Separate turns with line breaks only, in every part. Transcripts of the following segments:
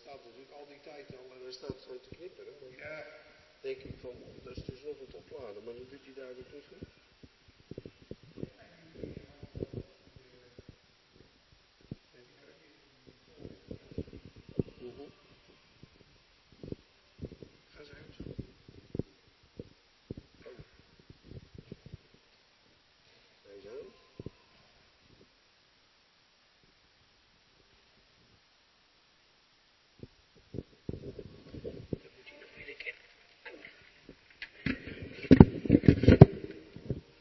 staat natuurlijk al die tijd al en hij staat te knipperen. Dan
Ja.
denk ik van, dat is dus nog het opladen, maar dat doet hij duidelijk niet goed. Ga eens uit. Oh. Hij is aan. Dan moet hij nog weer een keer.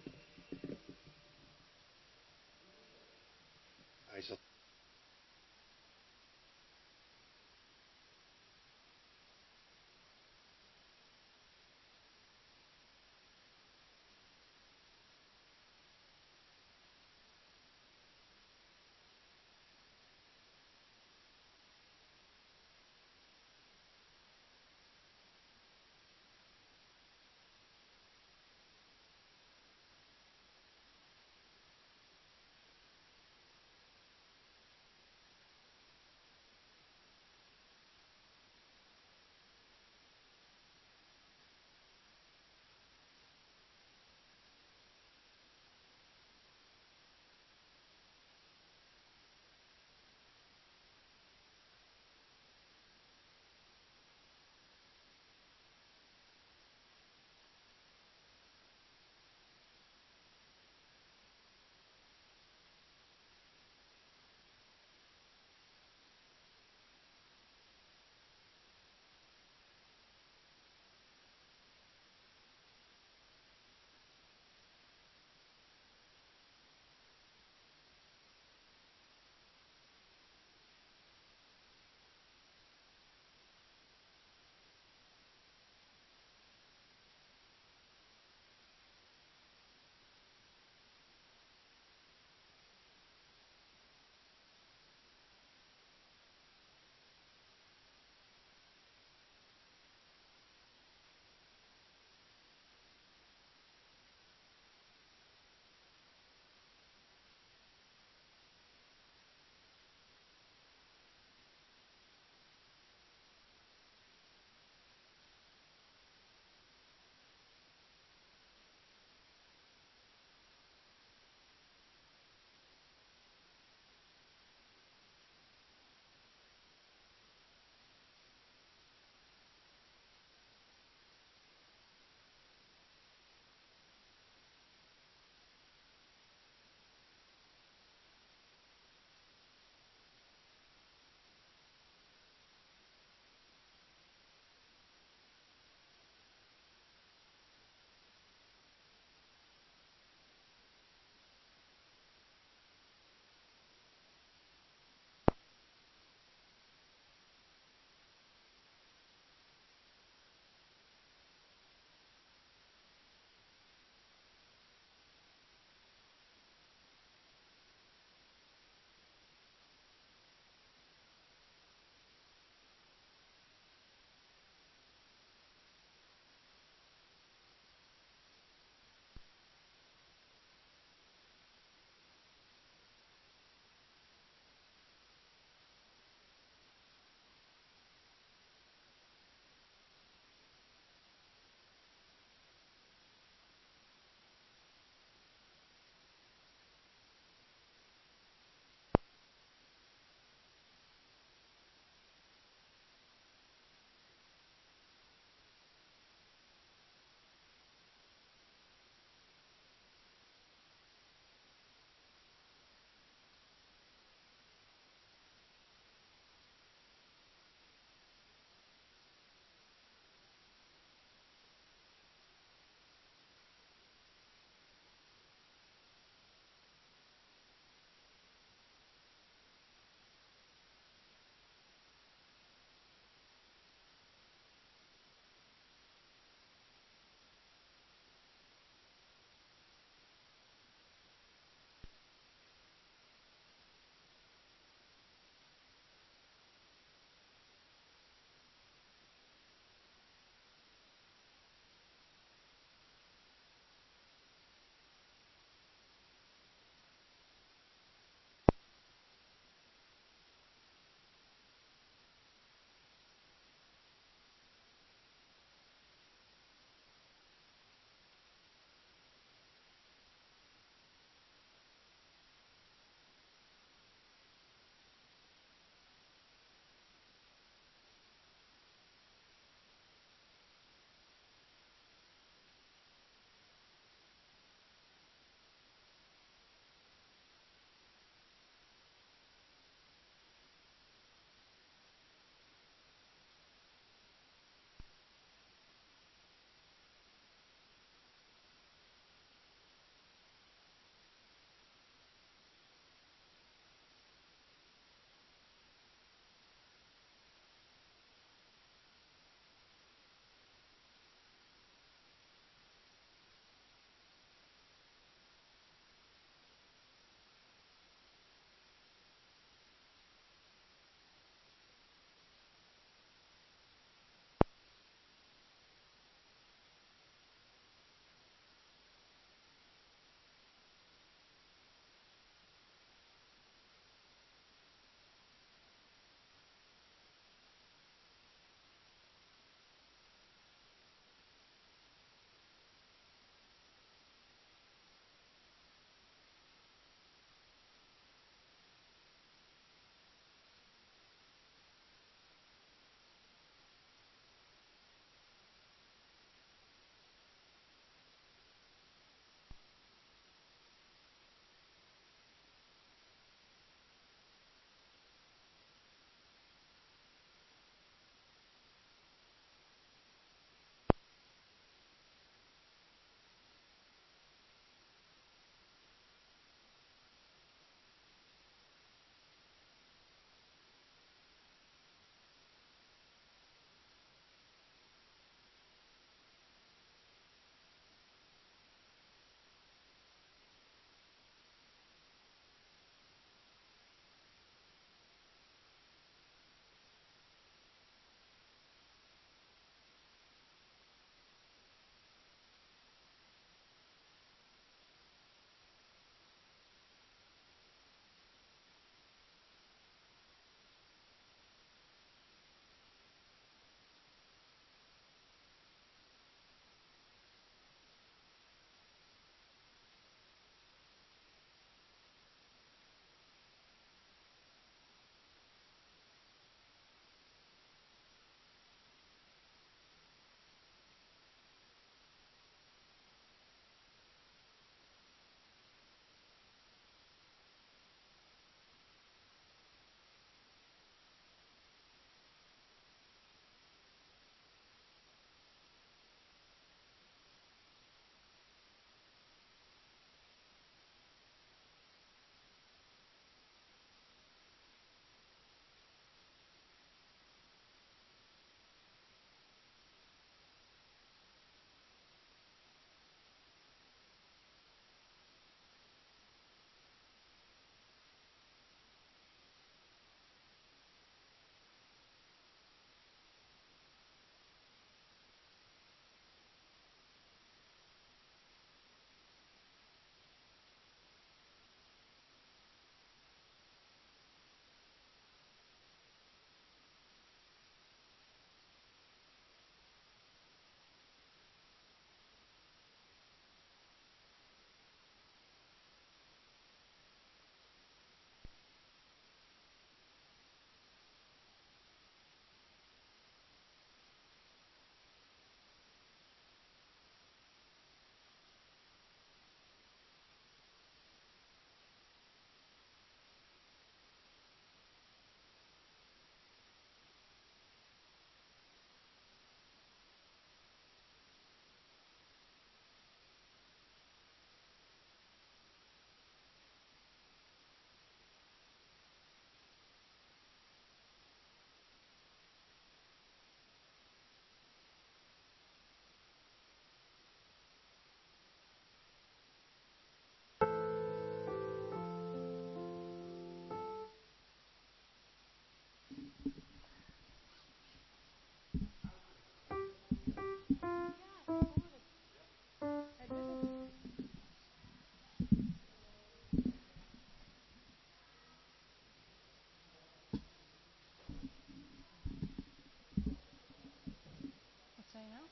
Wat zei je nou?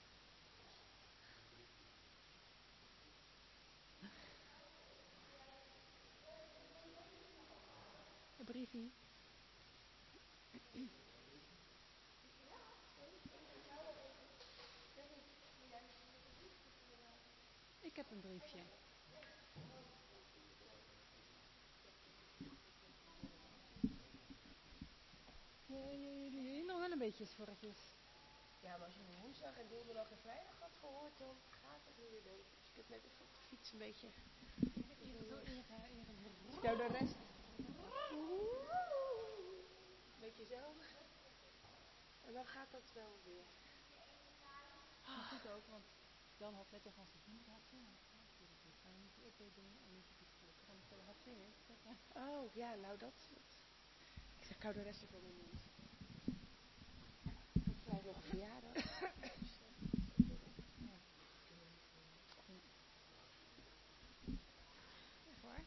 Een briefje. Ik heb een briefje. Je nog wel een beetje zorgjes.
Ja, maar als je een woensdag en donderdag en vrijdag had gehoord, dan gaat het nu weer, denk ik. Dus ik heb net even op de fiets een beetje... Nou, de rest... Beetje zo. En dan gaat dat wel weer.
Maar goed ook, want Jan had net tegen ons gezien. Ja, zo. Dan moet je update doen en niet je fiets dan moet je wat zingen.
Oh, ja, nou dat... Ik zeg, ik hou de rest ervan in mond. Ik krijg nog een verjaardag.
Echt waar?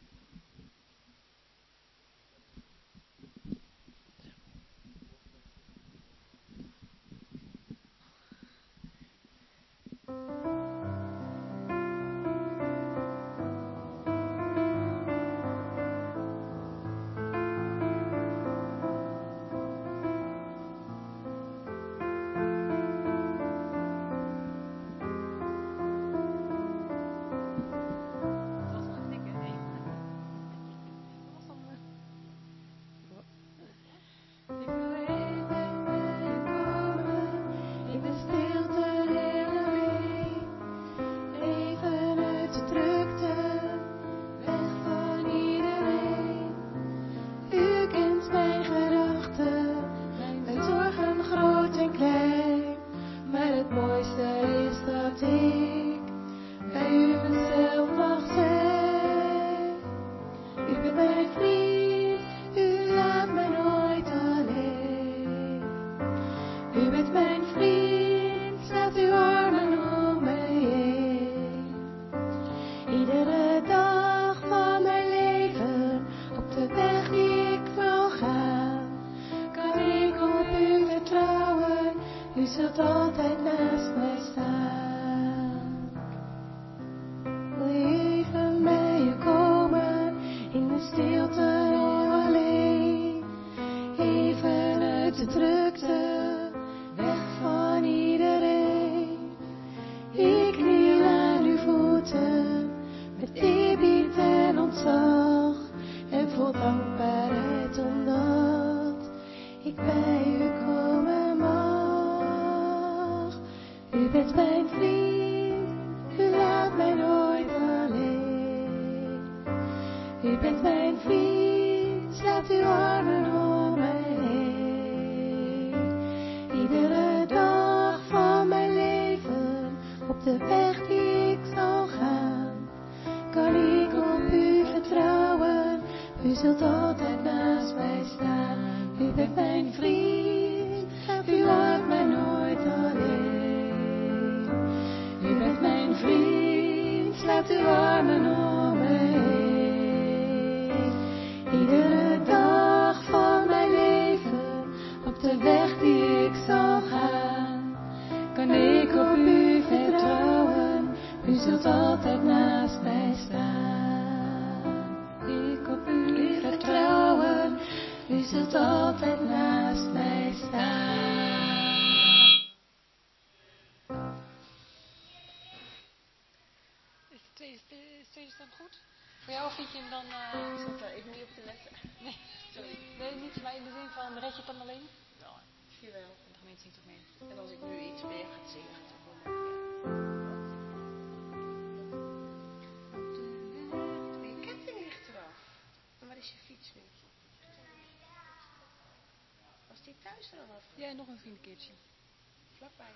Ja, nog een vriendenkeertje. Vlakbij.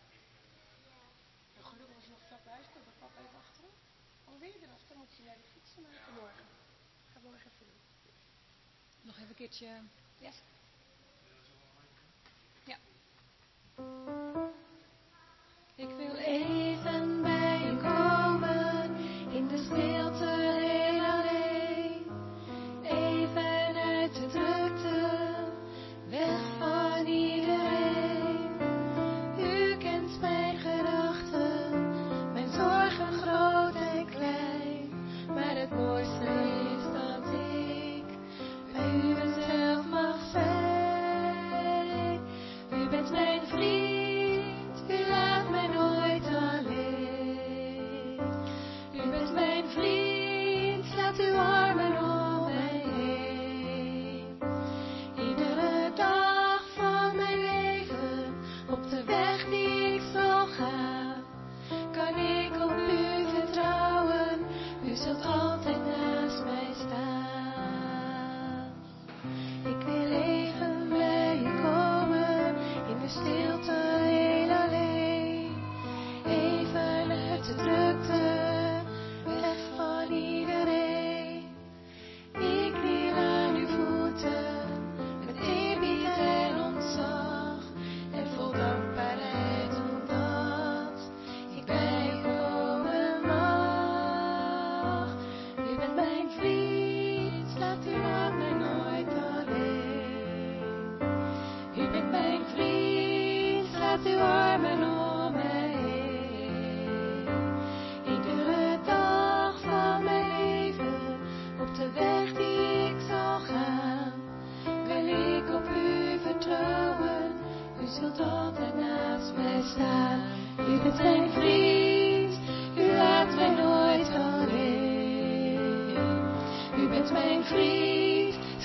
Nou, gelukkig als je nog vlakbij is, komt dat papa even achteren. Al wil je eraf, dan moet je naar de fietsen maken morgen. Ga morgen even doen.
Nog even een keertje.
Ja.
Ja. Ik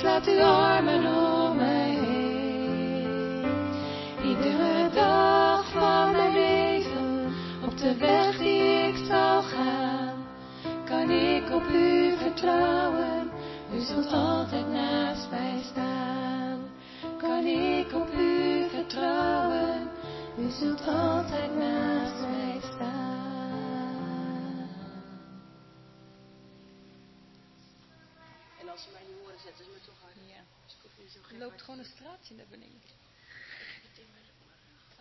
slaat uw armen om mij heen. Iedere dag van mijn leven, op de weg die ik zal gaan, kan ik op u vertrouwen. U zult altijd naast mij staan. Kan ik op u vertrouwen. U zult altijd naast mij staan.
En als ze mij niet horen, zetten ze me toch hard.
Ja.
Dus ik hoef niet zo
Je
gek
loopt
hard
gewoon
te
een straatje naar beneden.
doen. Het in mijn oren.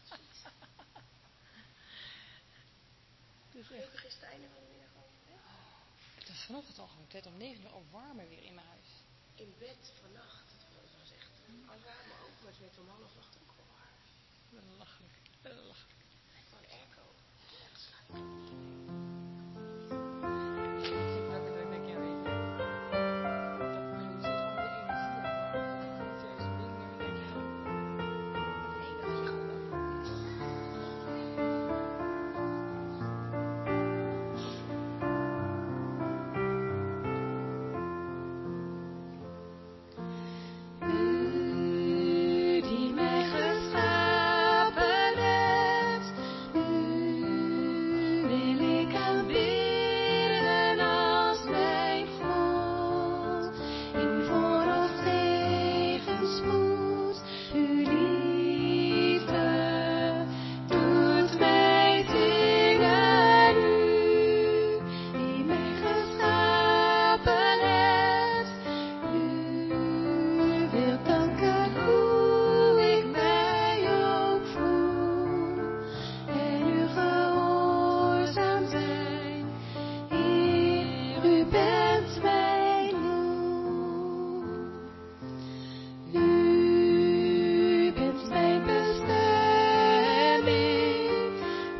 Dus echt.
Gelukkig is het einde van de middag al.
Het is vanochtend al gewoon 8:45 al warmer weer in mijn huis.
In bed vannacht. Het was echt. Als we uit mijn ogen werd, werd het om 7:30 ook al warm.
Belachelijk. Belachelijk.
Gewoon airco. Echt slaap.
Dat ik denk, ja, weet je. Dat brengt zit al die energie op. Niet juist dingen, denk je.
Nee, dat je gewoon wakker is.
U die mij geschapen hebt, u wil ik aanbidden als mijn God. In voor- of tegenspoed, uw liefde doet mij zingen. U die mij geschapen hebt, u wil danken hoe ik mij ook voel en u gehoorzaam zijn. Heer, u bent mijn doel. U bent mijn bestemming.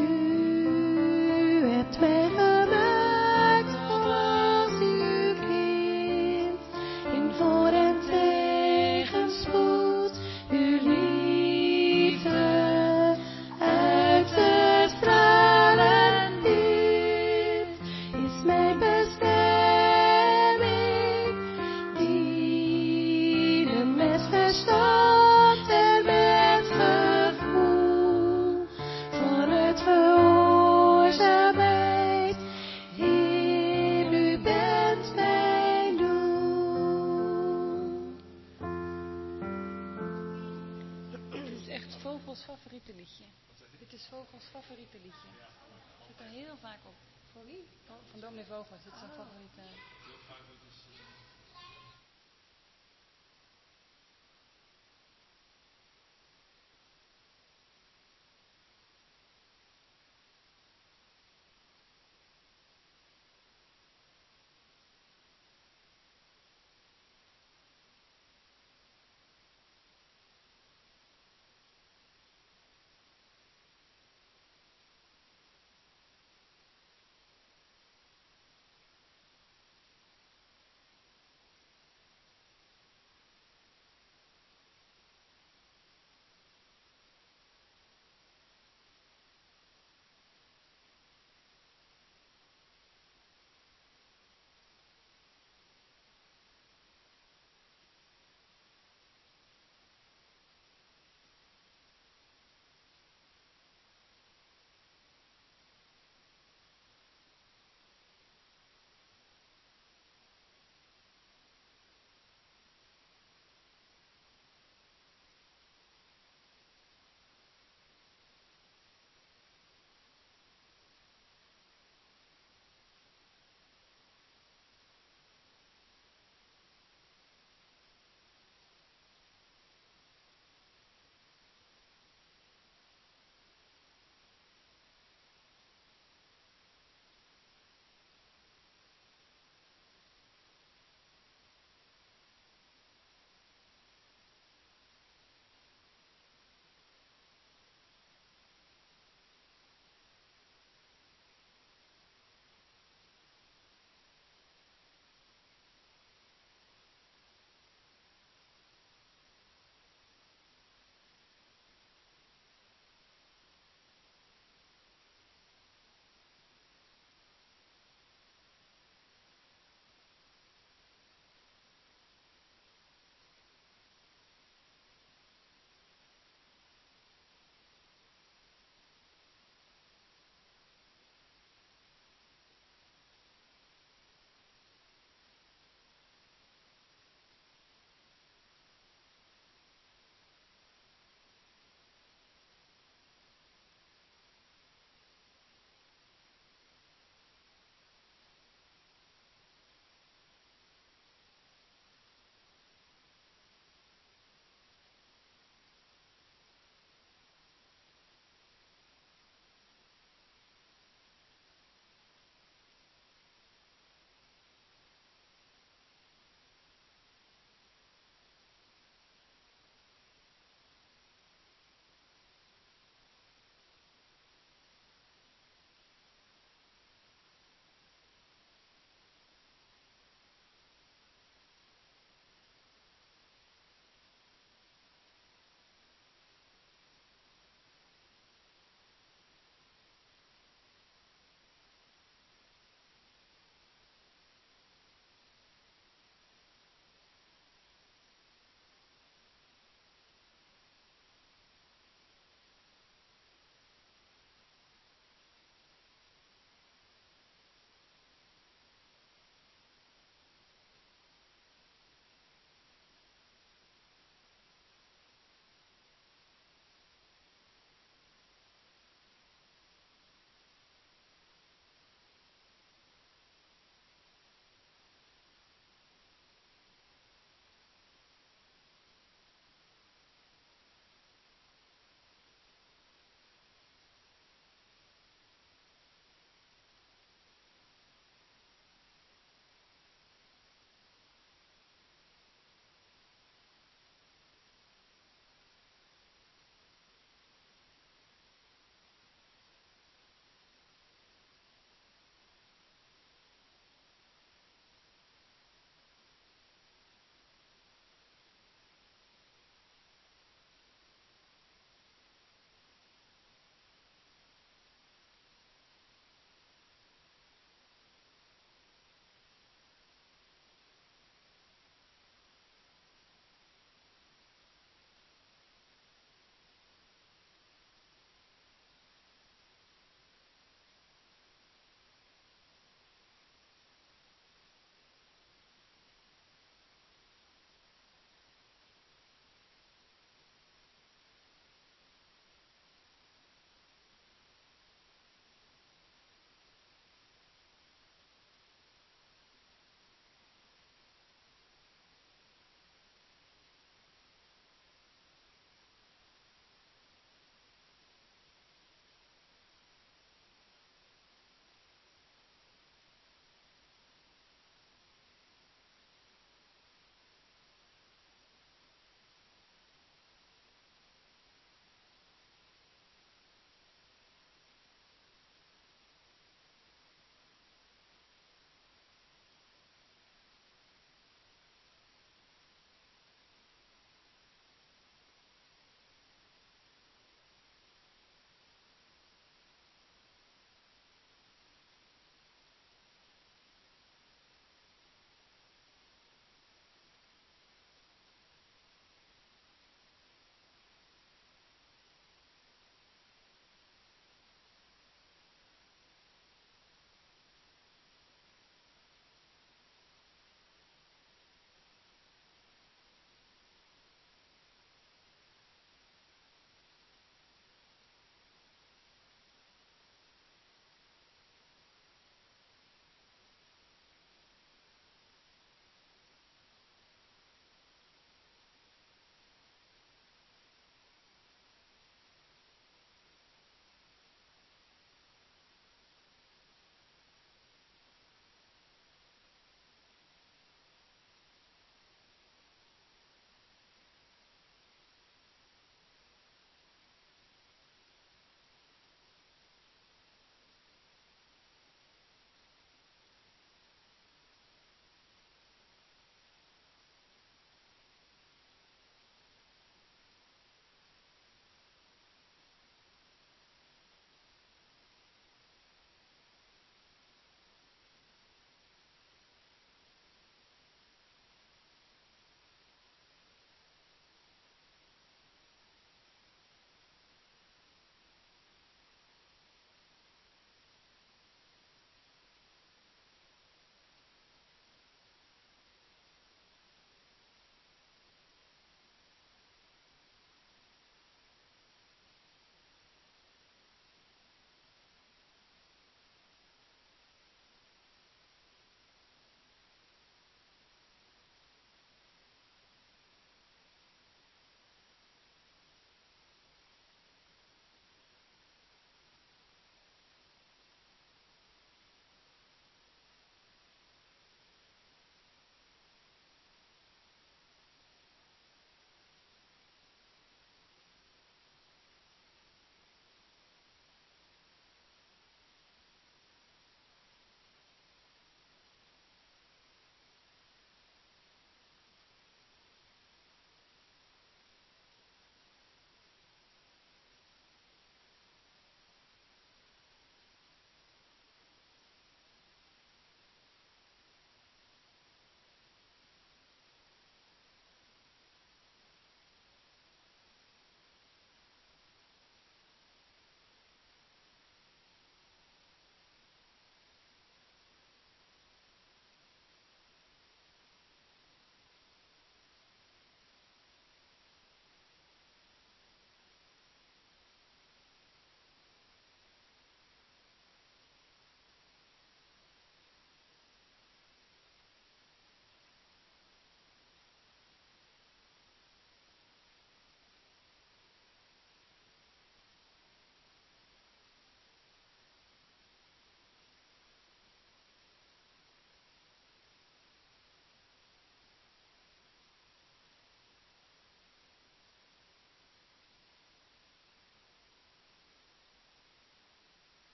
U hebt mij gemaakt als uw kind. In voor- en tegenspoed, uw liefde uit te stralen. Dit is mijn bestemming. Dienen met verstand en met gevoel. Vanuit gehoorzaamheid. Heer, u bent mijn doel.
Dit is echt Vogels favoriete liedje. Dit is Vogels favoriete liedje. Zit er heel vaak op.
Voor wie?
Van dominee Vogels. Dit is zijn favoriete.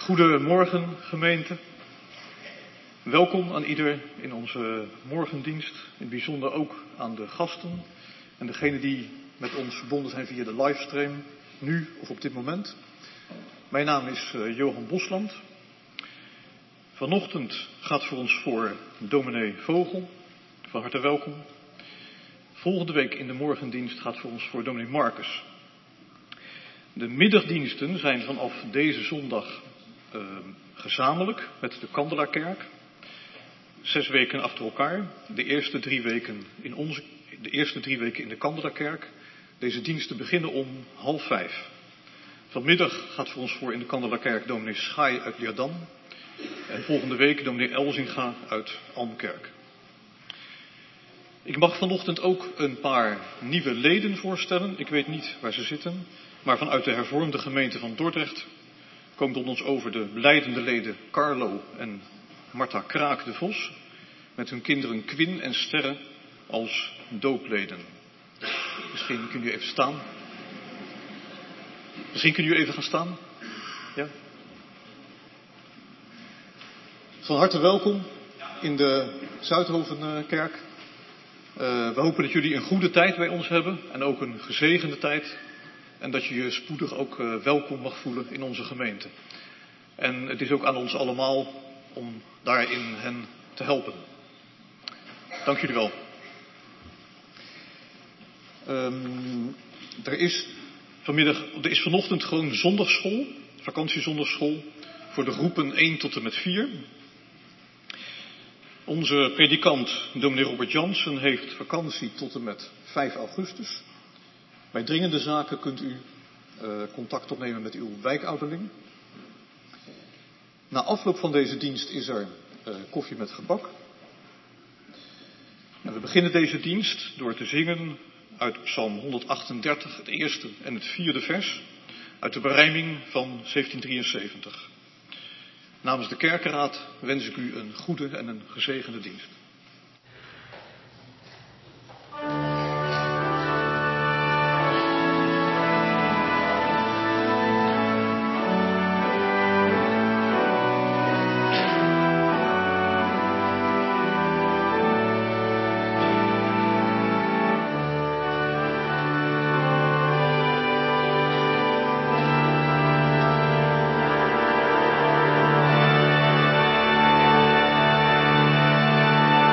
Goedemorgen gemeente. Welkom aan ieder in onze morgendienst. In het bijzonder ook aan de gasten en degenen die met ons verbonden zijn via de livestream, nu of op dit moment. Mijn naam is Johan Bosland. Vanochtend gaat voor ons voor dominee Vogel. Van harte welkom. Volgende week in de morgendienst gaat voor ons voor dominee Marcus. De middagdiensten zijn vanaf deze zondag gezamenlijk met de Kandelaarkerk. 6 weken achter elkaar. De eerste 3 weken in de Kandelaarkerk. Deze diensten beginnen om 4:30. Vanmiddag gaat voor ons voor in de Kandelaarkerk dominee Schaai uit Leerdam. En volgende week dominee Elzinga uit Almkerk. Ik mag vanochtend ook een paar nieuwe leden voorstellen. Ik weet niet waar ze zitten. Maar vanuit de hervormde gemeente van Dordrecht komt tot ons over de leidende leden Carlo en Marta Kraak de Vos. Met hun kinderen Quinn en Sterre als doopleden. Misschien kunnen jullie even staan. Misschien kunnen jullie even gaan staan. Ja. Van harte welkom in de Zuidhovenkerk. We hopen dat jullie een goede tijd bij ons hebben en ook een gezegende tijd. En dat je je spoedig ook welkom mag voelen in onze gemeente. En het is ook aan ons allemaal om daarin hen te helpen. Dank jullie wel. Er is vanochtend gewoon zondagsschool, vakantiezondagsschool, voor de groepen 1 tot en met 4. Onze predikant, dominee Robert Jansen, heeft vakantie tot en met 5 augustus. Bij dringende zaken kunt u contact opnemen met uw wijkouderling. Na afloop van deze dienst is er koffie met gebak. En we beginnen deze dienst door te zingen uit Psalm 138, het eerste en het 4e vers, uit de berijming van 1773. Namens de kerkenraad wens ik u een goede en een gezegende dienst.
Amen.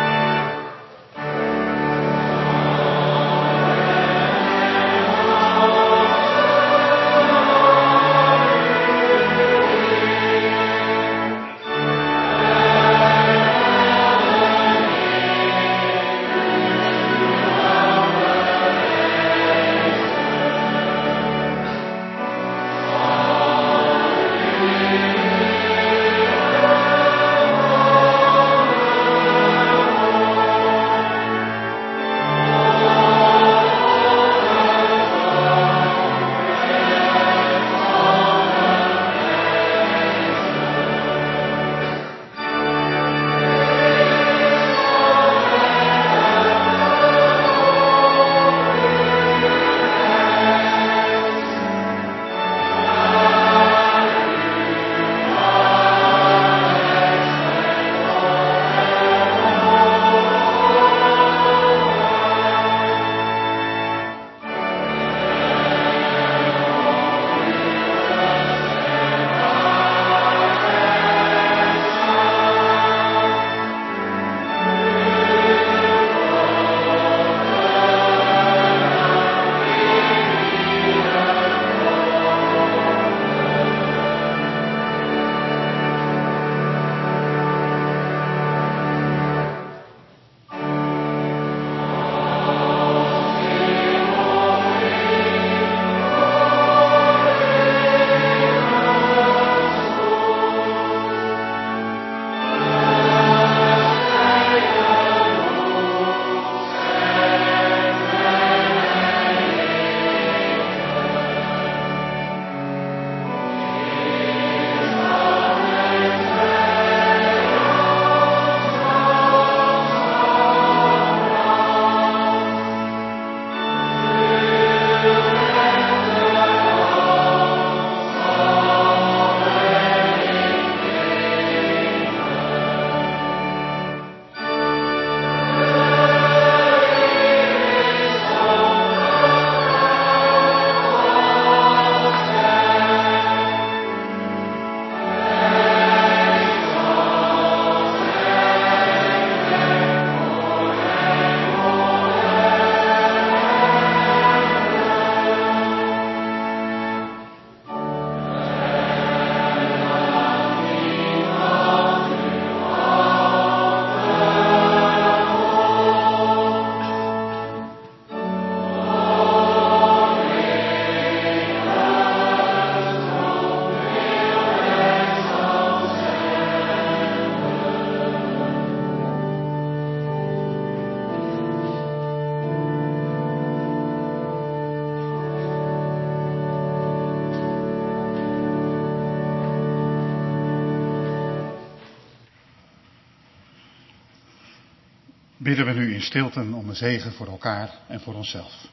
bidden we nu in stilte om een zegen voor elkaar en voor onszelf.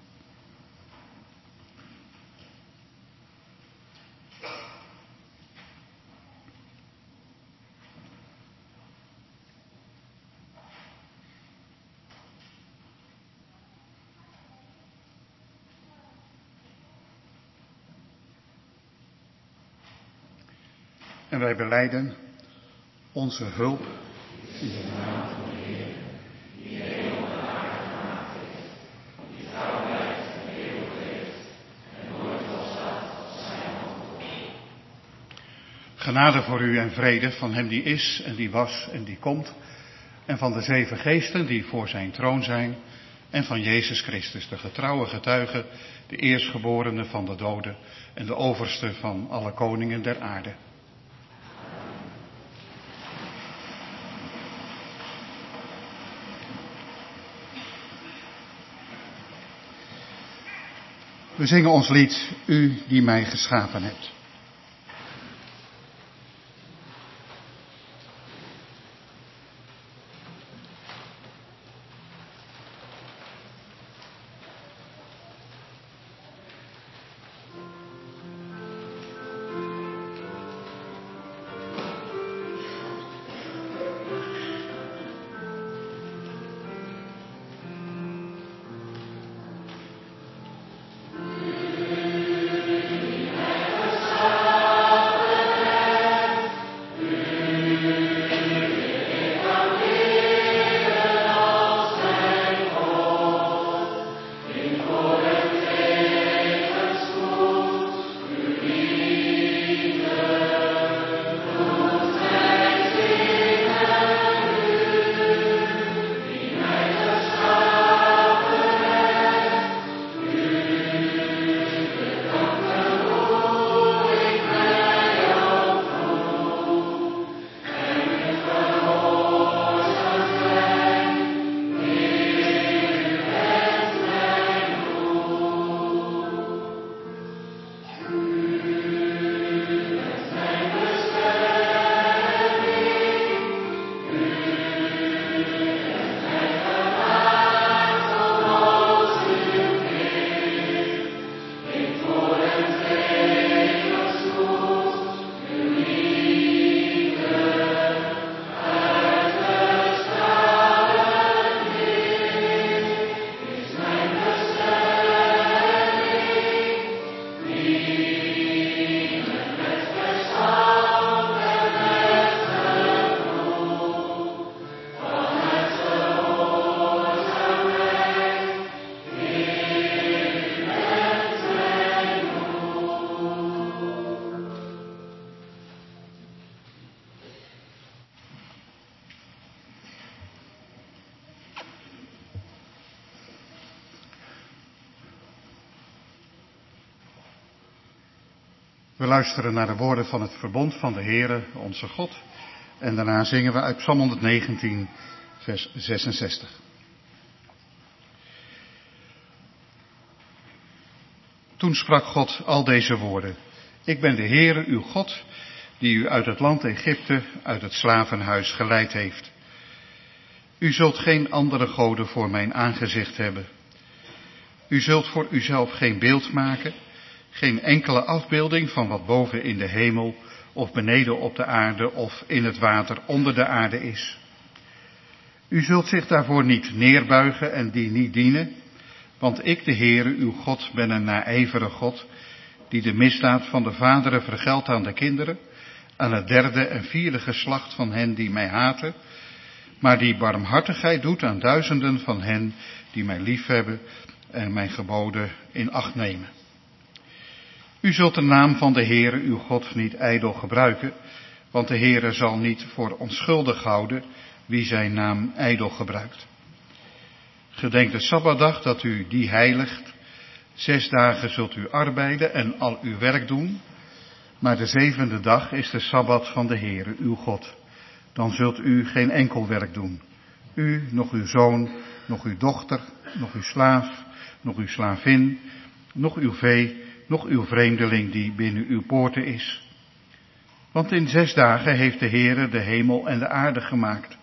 En wij belijden onze hulp in de naam van de Heer, die hemel en aarde gemaakt heeft, die trouw blijft en eeuwig leeft en nooit losstaat als zijn hand komt. Genade voor u en vrede van hem die is en die was en die komt, en van de 7 geesten die voor zijn troon zijn, en van Jezus Christus, de getrouwe getuige, de eerstgeborene van de doden en de overste van alle koningen der aarde. We zingen ons lied, U die mij geschapen hebt. We luisteren naar de woorden van het verbond van de Heere, onze God. En daarna zingen we uit Psalm 119, vers 66. Toen sprak God al deze woorden. Ik ben de Heere, uw God, die u uit het land Egypte, uit het slavenhuis geleid heeft. U zult geen andere goden voor mijn aangezicht hebben. U zult voor uzelf geen beeld maken, geen enkele afbeelding van wat boven in de hemel of beneden op de aarde of in het water onder de aarde is. U zult zich daarvoor niet neerbuigen en die niet dienen, want ik, de Heere, uw God, ben een naijvere God, die de misdaad van de vaderen vergeldt aan de kinderen, aan het 3e en 4e geslacht van hen die mij haten, maar die barmhartigheid doet aan duizenden van hen die mij liefhebben en mijn geboden in acht nemen. U zult de naam van de Heere uw God niet ijdel gebruiken, want de Heere zal niet voor onschuldig houden wie zijn naam ijdel gebruikt. Gedenk de Sabbatdag dat u die heiligt. 6 dagen zult u arbeiden en al uw werk doen, maar de 7e dag is de Sabbat van de Heere uw God. Dan zult u geen enkel werk doen. U, nog uw zoon, nog uw dochter, nog uw slaaf, nog uw slavin, nog uw vee, nog uw vreemdeling die binnen uw poorten is. Want in 6 dagen heeft de Heere de hemel en de aarde gemaakt.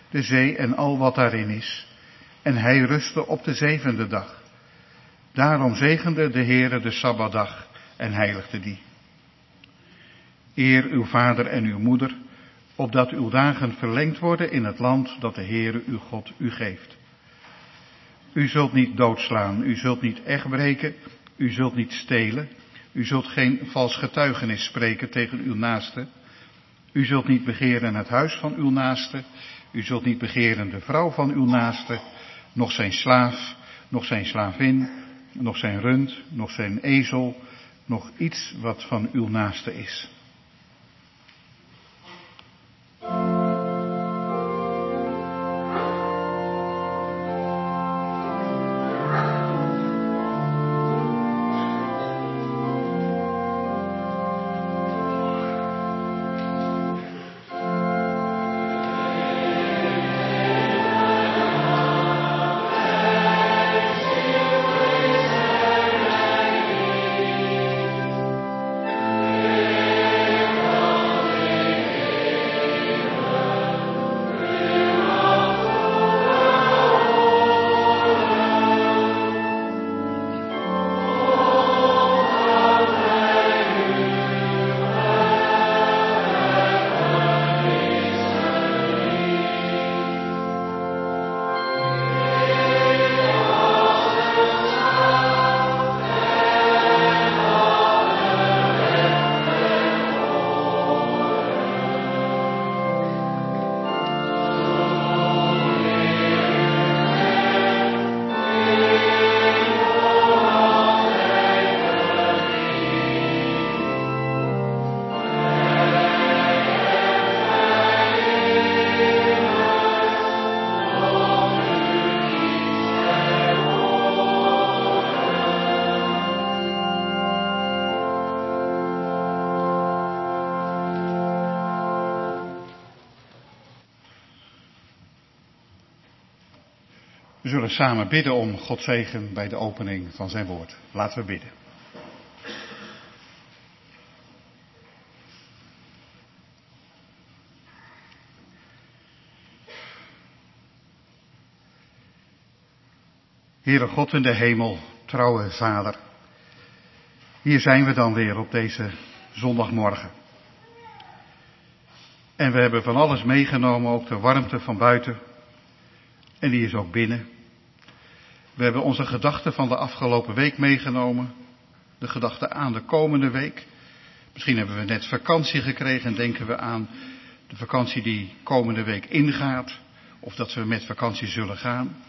de zee en al wat daarin is. En hij rustte op de 7e dag. Daarom zegende de Heere de Sabbatdag en heiligde die. Eer uw vader en uw moeder, opdat uw dagen verlengd worden in het land dat de Heere uw God u geeft. U zult niet doodslaan, u zult niet echt breken, u zult niet stelen, u zult geen vals getuigenis spreken tegen uw naaste. U zult niet begeren het huis van uw naaste, u zult niet begeren de vrouw van uw naaste, noch zijn slaaf, noch zijn slavin, noch zijn rund, noch zijn ezel, noch iets wat van uw naaste is. We zullen samen bidden om Gods zegen bij de opening van zijn woord. Laten we bidden. Heere God in de hemel, trouwe Vader. Hier zijn we dan weer op deze zondagmorgen. En we hebben van alles meegenomen, ook de warmte van buiten. En die is ook binnen. We hebben onze gedachten van de afgelopen week meegenomen. De gedachten aan de komende week. Misschien hebben we net vakantie gekregen en denken we aan de vakantie die komende week ingaat. Of dat we met vakantie zullen gaan.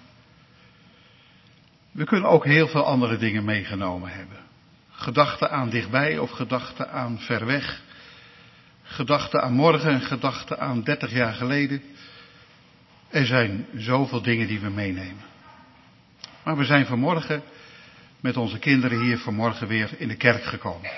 We kunnen ook heel veel andere dingen meegenomen hebben. Gedachten aan dichtbij of gedachten aan ver weg. Gedachten aan morgen en gedachten aan 30 jaar geleden. Er zijn zoveel dingen die we meenemen. Maar we zijn vanmorgen met onze kinderen hier vanmorgen weer in de kerk gekomen.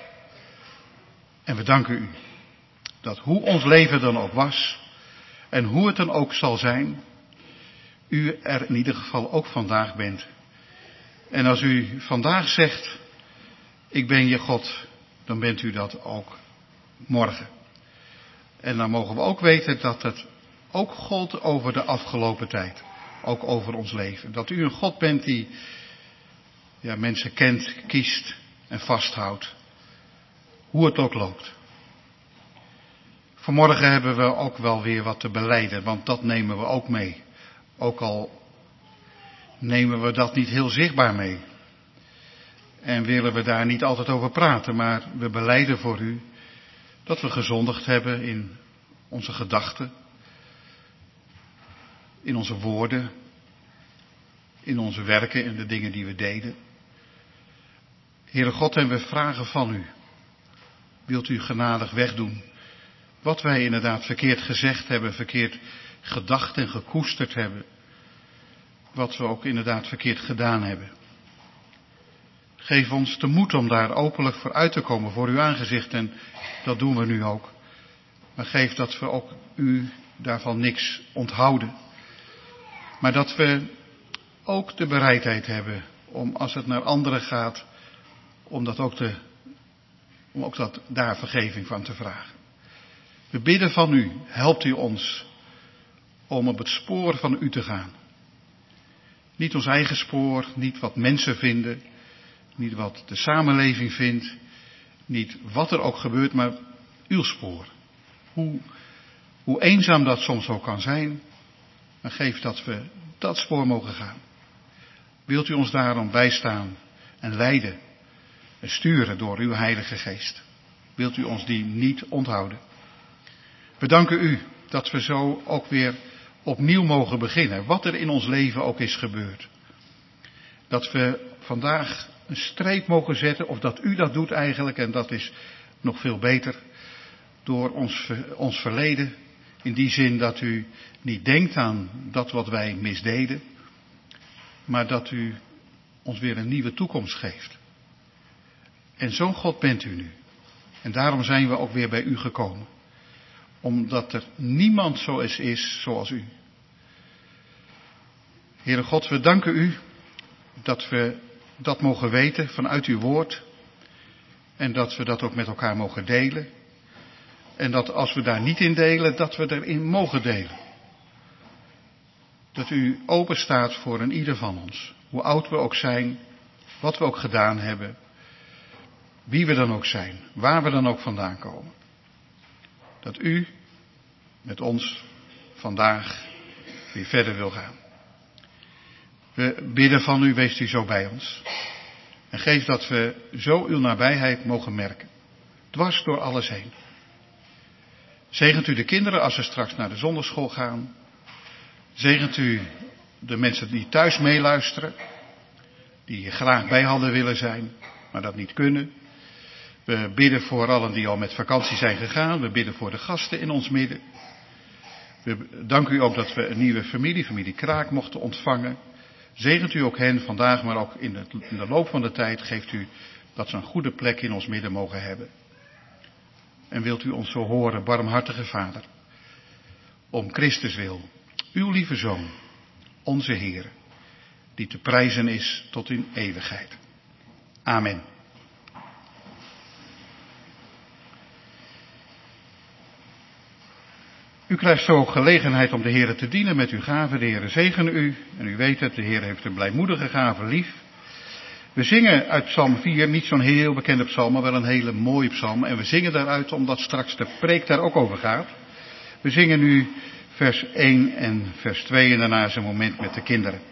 En we danken u dat hoe ons leven dan ook was en hoe het dan ook zal zijn, u er in ieder geval ook vandaag bent. En als u vandaag zegt, ik ben je God, dan bent u dat ook morgen. En dan mogen we ook weten dat het ook gold over de afgelopen tijd. Ook over ons leven. Dat u een God bent die mensen kent, kiest en vasthoudt. Hoe het ook loopt. Vanmorgen hebben we ook wel weer wat te belijden, want dat nemen we ook mee. Ook al nemen we dat niet heel zichtbaar mee. En willen we daar niet altijd over praten, maar we belijden voor u dat we gezondigd hebben in onze gedachten. In onze woorden, in onze werken en de dingen die we deden. Heere God, en we vragen van u, wilt u genadig wegdoen wat wij inderdaad verkeerd gezegd hebben, verkeerd gedacht en gekoesterd hebben. Wat we ook inderdaad verkeerd gedaan hebben. Geef ons de moed om daar openlijk voor uit te komen voor uw aangezicht en dat doen we nu ook. Maar geef dat we ook u daarvan niks onthouden. Maar dat we ook de bereidheid hebben om als het naar anderen gaat, om ook daar vergeving van te vragen. We bidden van u, helpt u ons om op het spoor van u te gaan. Niet ons eigen spoor, niet wat mensen vinden, niet wat de samenleving vindt, niet wat er ook gebeurt, maar uw spoor. Hoe eenzaam dat soms ook kan zijn, maar geef dat we dat spoor mogen gaan. Wilt u ons daarom bijstaan en leiden en sturen door uw Heilige Geest? Wilt u ons die niet onthouden? We danken u dat we zo ook weer opnieuw mogen beginnen, wat er in ons leven ook is gebeurd. Dat we vandaag een streep mogen zetten, of dat u dat doet eigenlijk, en dat is nog veel beter, door ons verleden, in die zin dat u niet denkt aan dat wat wij misdeden, maar dat u ons weer een nieuwe toekomst geeft. En zo'n God bent u nu. En daarom zijn we ook weer bij u gekomen. Omdat er niemand zo is zoals u. Heere God, we danken u dat we dat mogen weten vanuit uw woord. En dat we dat ook met elkaar mogen delen. En dat als we daar niet in delen, dat we erin mogen delen. Dat u open staat voor een ieder van ons. Hoe oud we ook zijn, wat we ook gedaan hebben. Wie we dan ook zijn, waar we dan ook vandaan komen. Dat u met ons vandaag weer verder wil gaan. We bidden van u, wees u zo bij ons. En geef dat we zo uw nabijheid mogen merken. Dwars door alles heen. Zegent u de kinderen als ze straks naar de zondagschool gaan. Zegent u de mensen die thuis meeluisteren. Die er graag bij hadden willen zijn, maar dat niet kunnen. We bidden voor allen die al met vakantie zijn gegaan. We bidden voor de gasten in ons midden. We danken u ook dat we een nieuwe familie Kraak, mochten ontvangen. Zegent u ook hen vandaag, maar ook in de loop van de tijd geeft u dat ze een goede plek in ons midden mogen hebben. En wilt u ons zo horen, barmhartige Vader, om Christus wil, uw lieve Zoon, onze Heer, die te prijzen is tot in eeuwigheid. Amen. U krijgt zo gelegenheid om de Heere te dienen met uw gaven. De Heere zegene u. En u weet het, de Heer heeft een blijmoedige gave lief. We zingen uit Psalm 4, niet zo'n heel bekende psalm, maar wel een hele mooie psalm. En we zingen daaruit omdat straks de preek daar ook over gaat. We zingen nu vers 1 en vers 2 en daarna is een moment met de kinderen.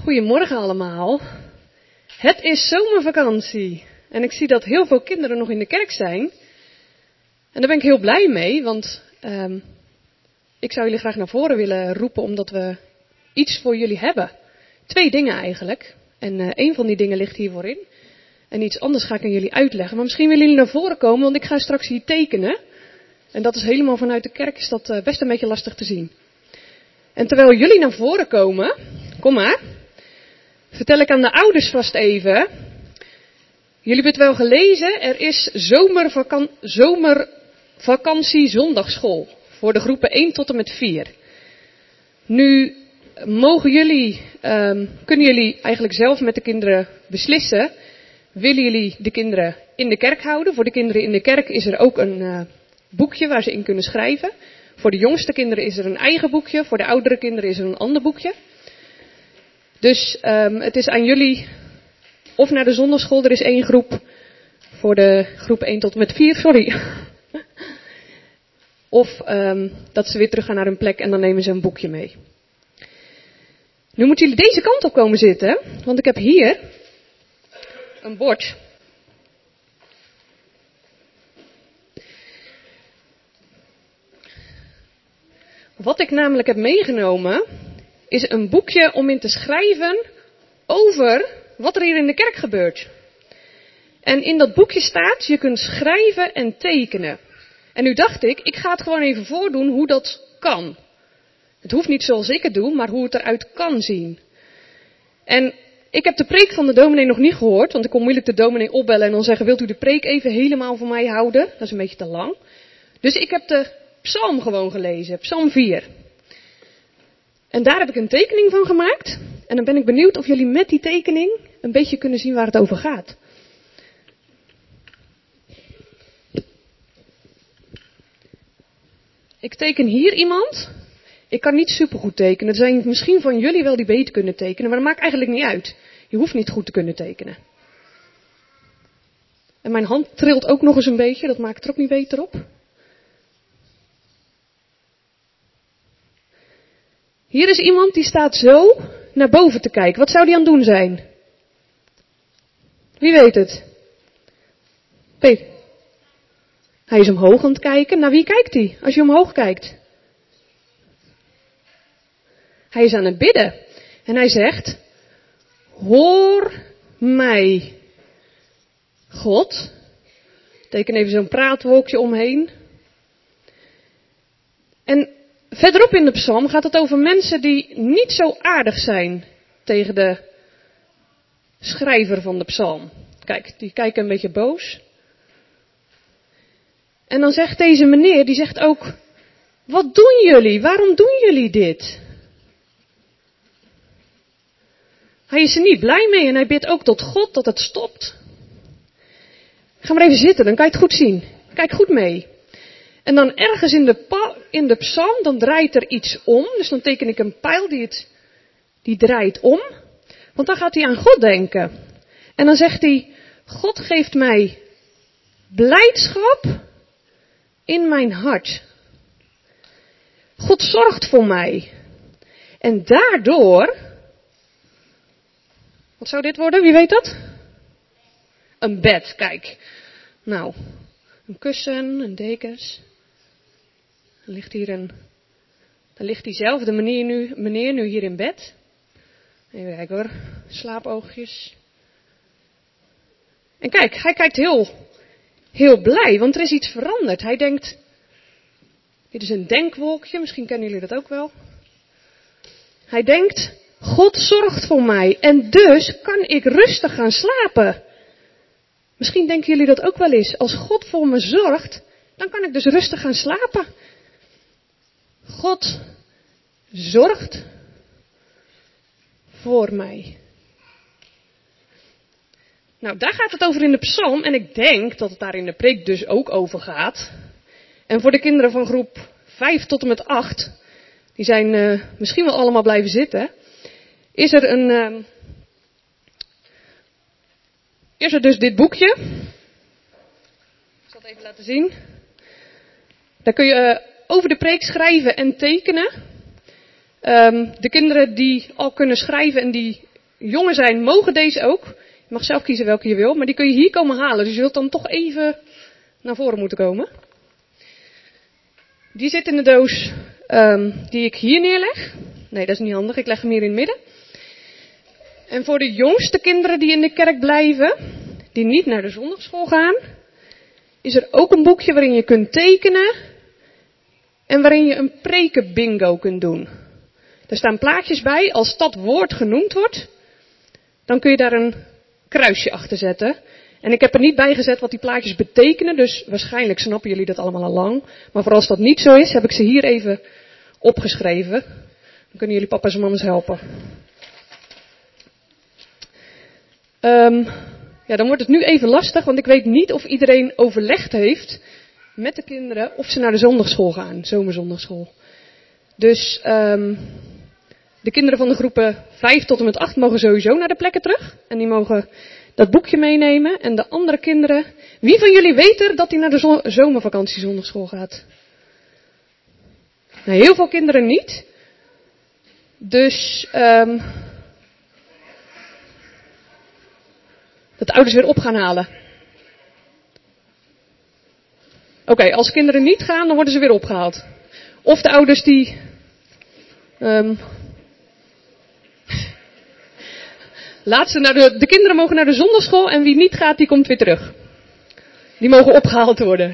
Goedemorgen allemaal. Het is zomervakantie en ik zie dat heel veel kinderen nog in de kerk zijn. En daar ben ik heel blij mee, want ik zou jullie graag naar voren willen roepen omdat we iets voor jullie hebben. 2 dingen eigenlijk. En één van die dingen ligt hier voorin. En iets anders ga ik aan jullie uitleggen. Maar misschien willen jullie naar voren komen, want ik ga straks hier tekenen. En dat is helemaal vanuit de kerk, is dat best een beetje lastig te zien. En terwijl jullie naar voren komen, kom maar, vertel ik aan de ouders vast even. Jullie hebben het wel gelezen, er is zomervakantie zondagschool voor de groepen 1 tot en met 4. Nu kunnen jullie eigenlijk zelf met de kinderen beslissen. Willen jullie de kinderen in de kerk houden? Voor de kinderen in de kerk is er ook een boekje waar ze in kunnen schrijven. Voor de jongste kinderen is er een eigen boekje. Voor de oudere kinderen is er een ander boekje. Dus het is aan jullie of naar de zondagschool. Er is 1 groep voor de groep 1 tot en met 4, sorry. Of dat ze weer terug gaan naar hun plek en dan nemen ze een boekje mee. Nu moeten jullie deze kant op komen zitten, want ik heb hier een bord. Wat ik namelijk heb meegenomen, is een boekje om in te schrijven over wat er hier in de kerk gebeurt. En in dat boekje staat, je kunt schrijven en tekenen. En nu dacht ik ga het gewoon even voordoen hoe dat kan. Het hoeft niet zoals ik het doe, maar hoe het eruit kan zien. En ik heb de preek van de dominee nog niet gehoord, want ik kon moeilijk de dominee opbellen en dan zeggen, wilt u de preek even helemaal voor mij houden? Dat is een beetje te lang. Dus ik heb de psalm gewoon gelezen, psalm 4. En daar heb ik een tekening van gemaakt. En dan ben ik benieuwd of jullie met die tekening een beetje kunnen zien waar het over gaat. Ik teken hier iemand. Ik kan niet supergoed tekenen. Er zijn misschien van jullie wel die beter kunnen tekenen, maar dat maakt eigenlijk niet uit. Je hoeft niet goed te kunnen tekenen. En mijn hand trilt ook nog eens een beetje, dat maakt het er ook niet beter op. Hier is iemand die staat zo naar boven te kijken. Wat zou die aan het doen zijn? Wie weet het? Peter. Hij is omhoog aan het kijken. Naar wie kijkt hij als je omhoog kijkt? Hij is aan het bidden. En hij zegt, hoor mij, God. Teken even zo'n praatwolkje omheen. En verderop in de psalm gaat het over mensen die niet zo aardig zijn tegen de schrijver van de psalm. Kijk, die kijken een beetje boos. En dan zegt deze meneer, die zegt ook, wat doen jullie? Waarom doen jullie dit? Hij is er niet blij mee en hij bidt ook tot God dat het stopt. Ga maar even zitten, dan kan je het goed zien. Kijk goed mee. En dan ergens in de psalm, dan draait er iets om. Dus dan teken ik een pijl die draait om. Want dan gaat hij aan God denken. En dan zegt hij, God geeft mij blijdschap in mijn hart. God zorgt voor mij. En daardoor, wat zou dit worden? Wie weet dat? Een bed, kijk. Nou, een kussen, een dekens. Dan ligt diezelfde meneer nu hier in bed. Even kijken hoor, slaapoogjes. En kijk, hij kijkt heel blij, want er is iets veranderd. Hij denkt, dit is een denkwolkje, misschien kennen jullie dat ook wel. Hij denkt, God zorgt voor mij en dus kan ik rustig gaan slapen. Misschien denken jullie dat ook wel eens. Als God voor me zorgt, dan kan ik dus rustig gaan slapen. God zorgt voor mij. Nou, daar gaat het over in de psalm en ik denk dat het daar in de preek dus ook over gaat. En voor de kinderen van groep 5 tot en met 8, die zijn misschien wel allemaal blijven zitten, is er dus dit boekje. Ik zal het even laten zien. Daar kun je over de preek schrijven en tekenen. De kinderen die al kunnen schrijven en die jonger zijn, mogen deze ook. Je mag zelf kiezen welke je wil, maar die kun je hier komen halen. Dus je zult dan toch even naar voren moeten komen. Die zit in de doos die ik hier neerleg. Nee, dat is niet handig. Ik leg hem hier in het midden. En voor de jongste kinderen die in de kerk blijven, die niet naar de zondagschool gaan, is er ook een boekje waarin je kunt tekenen en waarin je een prekenbingo kunt doen. Er staan plaatjes bij. Als dat woord genoemd wordt, dan kun je daar een kruisje achter zetten. En ik heb er niet bij gezet wat die plaatjes betekenen, dus waarschijnlijk snappen jullie dat allemaal al lang. Maar voor als dat niet zo is, heb ik ze hier even opgeschreven. Dan kunnen jullie papa's en mama's helpen. Ja, dan wordt het nu even lastig, want ik weet niet of iedereen overlegd heeft met de kinderen of ze naar de zondagschool gaan, zomerzondagschool. Dus de kinderen van de groepen 5 tot en met 8 mogen sowieso naar de plekken terug. En die mogen dat boekje meenemen. En de andere kinderen, wie van jullie weet er dat hij naar de zomervakantie zondagschool gaat? Nou, heel veel kinderen niet. Dus dat de ouders weer op gaan halen. Oké, als kinderen niet gaan, dan worden ze weer opgehaald. Of de ouders die laat ze naar de kinderen mogen naar de zondagschool en wie niet gaat, die komt weer terug. Die mogen opgehaald worden.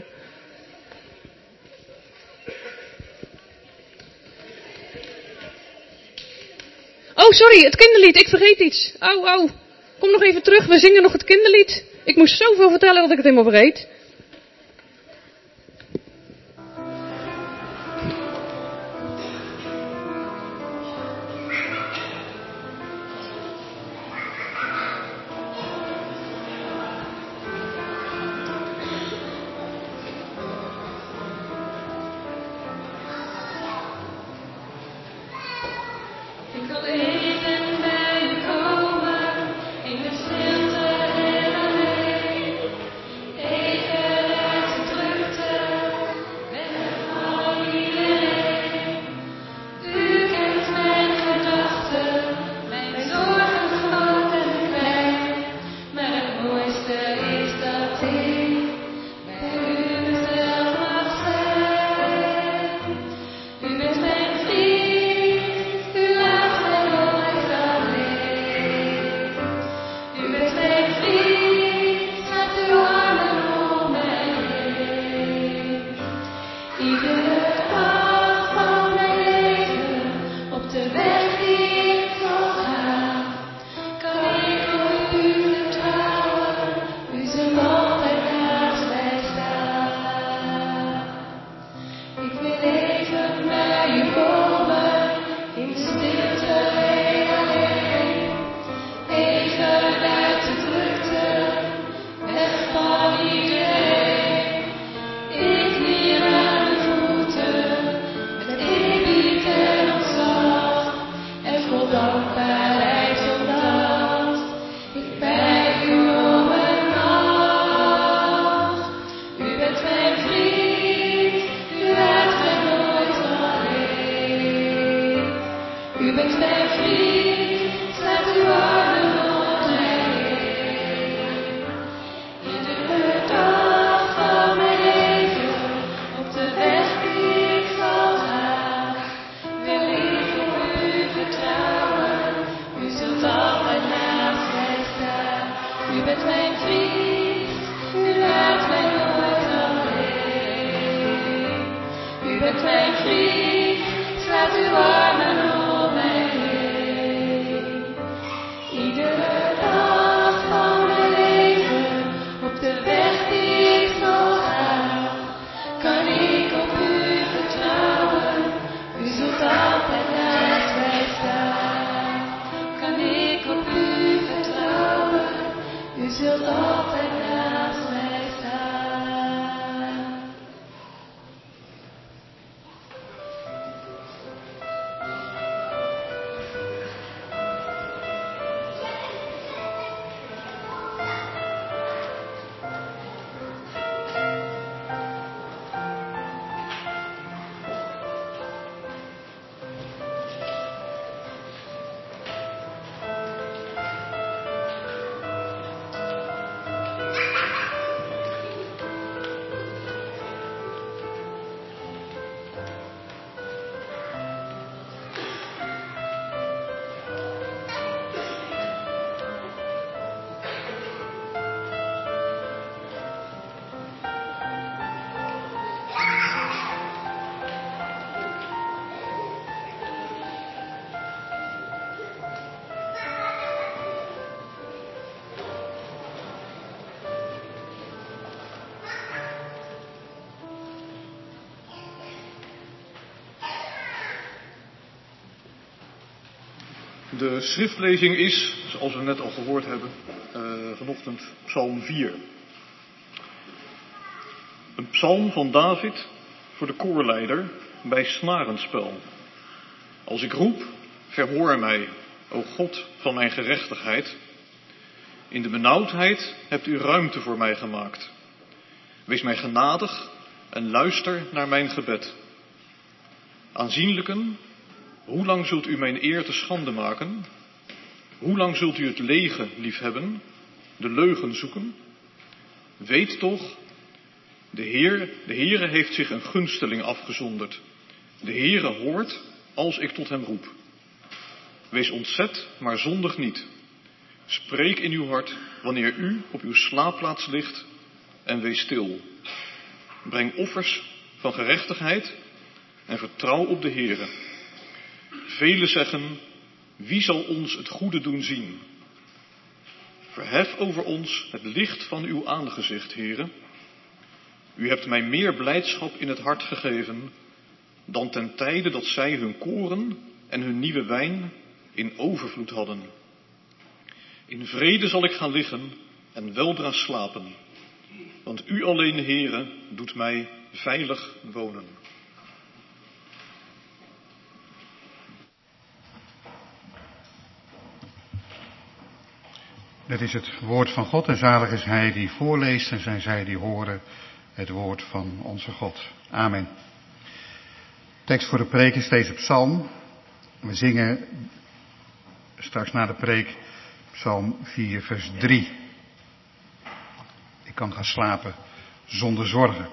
Oh, sorry, het kinderlied. Ik vergeet iets. Oh. Kom nog even terug, we zingen nog het kinderlied. Ik moest zoveel vertellen dat ik het helemaal vergeet.
De schriftlezing is, zoals we net al gehoord hebben, vanochtend Psalm 4. Een psalm van David voor de koorleider bij snarenspel. Als ik roep, verhoor mij, o God van mijn gerechtigheid. In de benauwdheid hebt u ruimte voor mij gemaakt. Wees mij genadig en luister naar mijn gebed. Aanzienlijken, hoe lang zult u mijn eer te schande maken? Hoe lang zult u het lege liefhebben, de leugen zoeken? Weet toch, de Heere heeft zich een gunsteling afgezonderd. De Heere hoort als ik tot hem roep. Wees ontzet, maar zondig niet. Spreek in uw hart wanneer u op uw slaapplaats ligt en wees stil. Breng offers van gerechtigheid en vertrouw op de Heere. Velen zeggen, wie zal ons het goede doen zien? Verhef over ons het licht van uw aangezicht, Heere. U hebt mij meer blijdschap in het hart gegeven dan ten tijde dat zij hun koren en hun nieuwe wijn in overvloed hadden. In vrede zal ik gaan liggen en weldra slapen, want u alleen, Heere, doet mij veilig wonen.
Dit is het woord van God en zalig is hij die voorleest en zijn zij die horen het woord van onze God. Amen. Tekst voor de preek is deze psalm. We zingen straks na de preek psalm 4 vers 3. Ik kan gaan slapen zonder zorgen.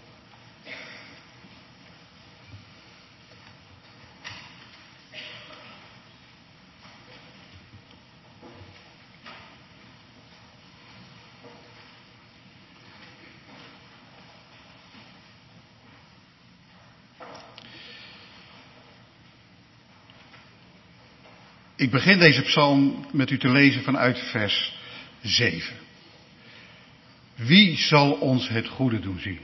Ik begin deze psalm met u te lezen vanuit vers 7. Wie zal ons het goede doen zien?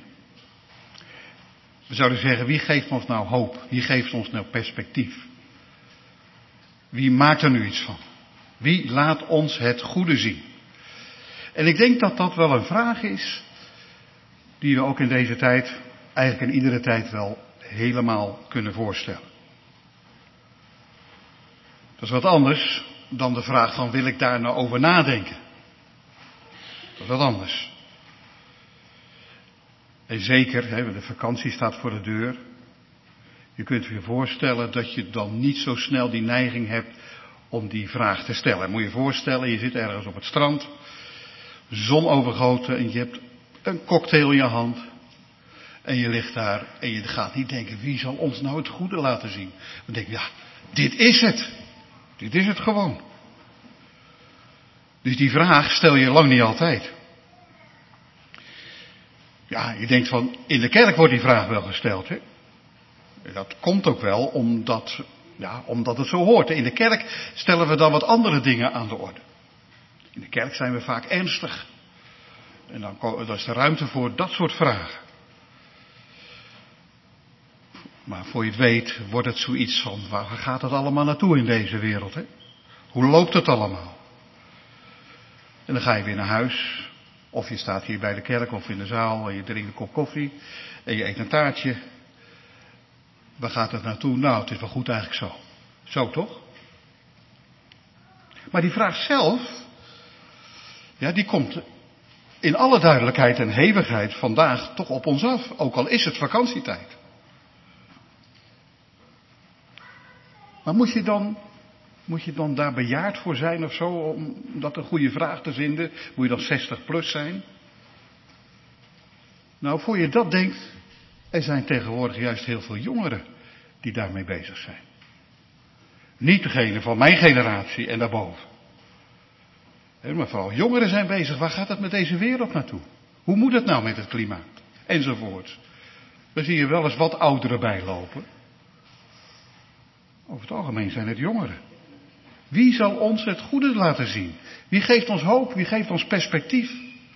We zouden zeggen, wie geeft ons nou hoop? Wie geeft ons nou perspectief? Wie maakt er nu iets van? Wie laat ons het goede zien? En ik denk dat dat wel een vraag is die we ook in deze tijd, eigenlijk in iedere tijd wel helemaal kunnen voorstellen. Dat is wat anders dan de vraag van wil ik daar nou over nadenken? Dat is wat anders. En zeker, de vakantie staat voor de deur. Je kunt je voorstellen dat je dan niet zo snel die neiging hebt om die vraag te stellen. Moet je je voorstellen, je zit ergens op het strand, zon overgoten en je hebt een cocktail in je hand. En je ligt daar en je gaat niet denken, wie zal ons nou het goede laten zien? Dan denk je, ja, dit is het. Dit is het gewoon. Dus die vraag stel je lang niet altijd. Ja, je denkt van, in de kerk wordt die vraag wel gesteld, hè? Dat komt ook wel omdat het zo hoort. In de kerk stellen we dan wat andere dingen aan de orde. In de kerk zijn we vaak ernstig. En dan is er ruimte voor dat soort vragen. Maar voor je het weet wordt het zoiets van, waar gaat het allemaal naartoe in deze wereld, hè? Hoe loopt het allemaal? En dan ga je weer naar huis. Of je staat hier bij de kerk of in de zaal en je drinkt een kop koffie. En je eet een taartje. Waar gaat het naartoe? Nou, het is wel goed eigenlijk zo. Zo toch? Maar die vraag zelf, ja, die komt in alle duidelijkheid en hevigheid vandaag toch op ons af. Ook al is het vakantietijd. Maar moet je dan daar bejaard voor zijn of zo, om dat een goede vraag te vinden? Moet je dan 60 plus zijn? Nou, voor je dat denkt, er zijn tegenwoordig juist heel veel jongeren die daarmee bezig zijn. Niet degene van mijn generatie en daarboven. Maar vooral jongeren zijn bezig, waar gaat het met deze wereld naartoe? Hoe moet het nou met het klimaat? Enzovoort. Daar zie je wel eens wat ouderen bijlopen. Over het algemeen zijn het jongeren. Wie zal ons het goede laten zien? Wie geeft ons hoop? Wie geeft ons perspectief?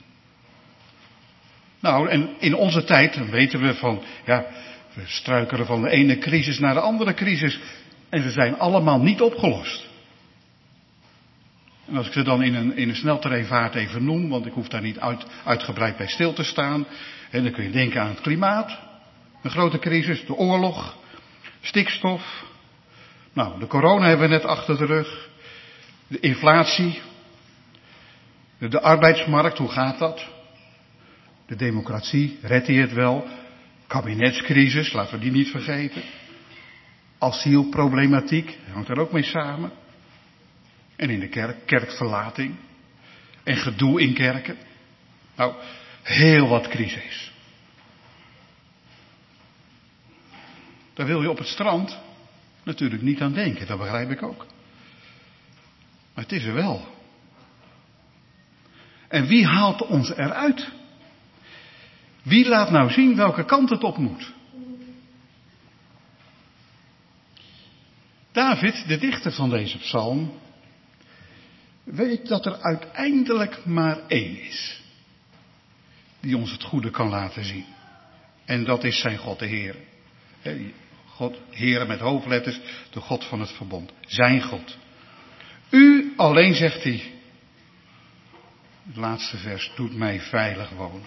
Nou, en in onze tijd, dan weten we van, ja, we struikelen van de ene crisis naar de andere crisis. En ze zijn allemaal niet opgelost. En als ik ze dan in een sneltreinvaart even noem, want ik hoef daar niet uitgebreid bij stil te staan. En dan kun je denken aan het klimaat, een grote crisis, de oorlog, stikstof. Nou, de corona hebben we net achter de rug. De inflatie. De arbeidsmarkt, hoe gaat dat? De democratie, redt hij het wel? Kabinetscrisis, laten we die niet vergeten. Asielproblematiek, hangt daar ook mee samen. En in de kerk, kerkverlating. En gedoe in kerken. Nou, heel wat crisis. Daar wil je op het strand natuurlijk niet aan denken, dat begrijp ik ook. Maar het is er wel. En wie haalt ons eruit? Wie laat nou zien welke kant het op moet? David, de dichter van deze psalm, weet dat er uiteindelijk maar één is die ons het goede kan laten zien. En dat is zijn God, de Heer. God, Heer met hoofdletters, de God van het verbond. Zijn God. U alleen, zegt hij, het laatste vers, doet mij veilig wonen.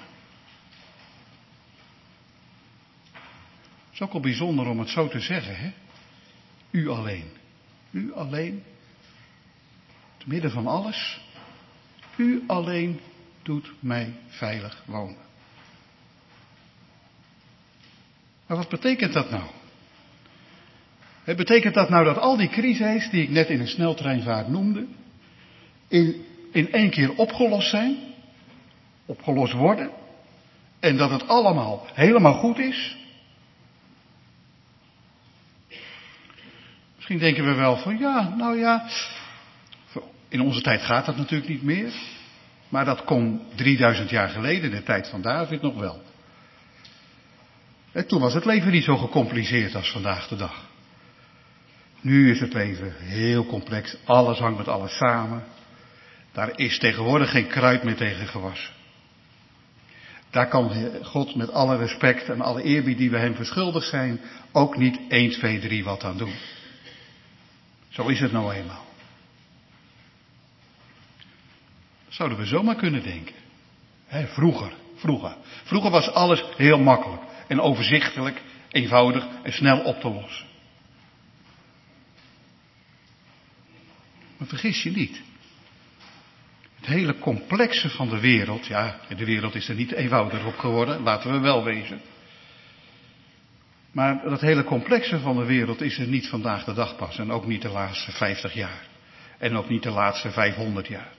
Het is ook al bijzonder om het zo te zeggen, hè? U alleen. U alleen. Te midden van alles. U alleen doet mij veilig wonen. Maar wat betekent dat nou? Betekent dat nou dat al die crises die ik net in een sneltreinvaart noemde, in één keer opgelost zijn? Opgelost worden? En dat het allemaal helemaal goed is? Misschien denken we wel van ja, nou ja, in onze tijd gaat dat natuurlijk niet meer. Maar dat kon 3000 jaar geleden, in de tijd van David, nog wel. En toen was het leven niet zo gecompliceerd als vandaag de dag. Nu is het leven heel complex, alles hangt met alles samen. Daar is tegenwoordig geen kruid meer tegen gewassen. Daar kan God met alle respect en alle eerbied die we hem verschuldigd zijn, ook niet 1, 2, 3 wat aan doen. Zo is het nou eenmaal. Zouden we zomaar kunnen denken. Vroeger was alles heel makkelijk en overzichtelijk, eenvoudig en snel op te lossen. Maar vergis je niet. Het hele complexe van de wereld, ja, de wereld is er niet eenvoudiger op geworden, laten we wel wezen. Maar dat hele complexe van de wereld is er niet vandaag de dag pas. En ook niet de laatste 50 jaar. En ook niet de laatste 500 jaar.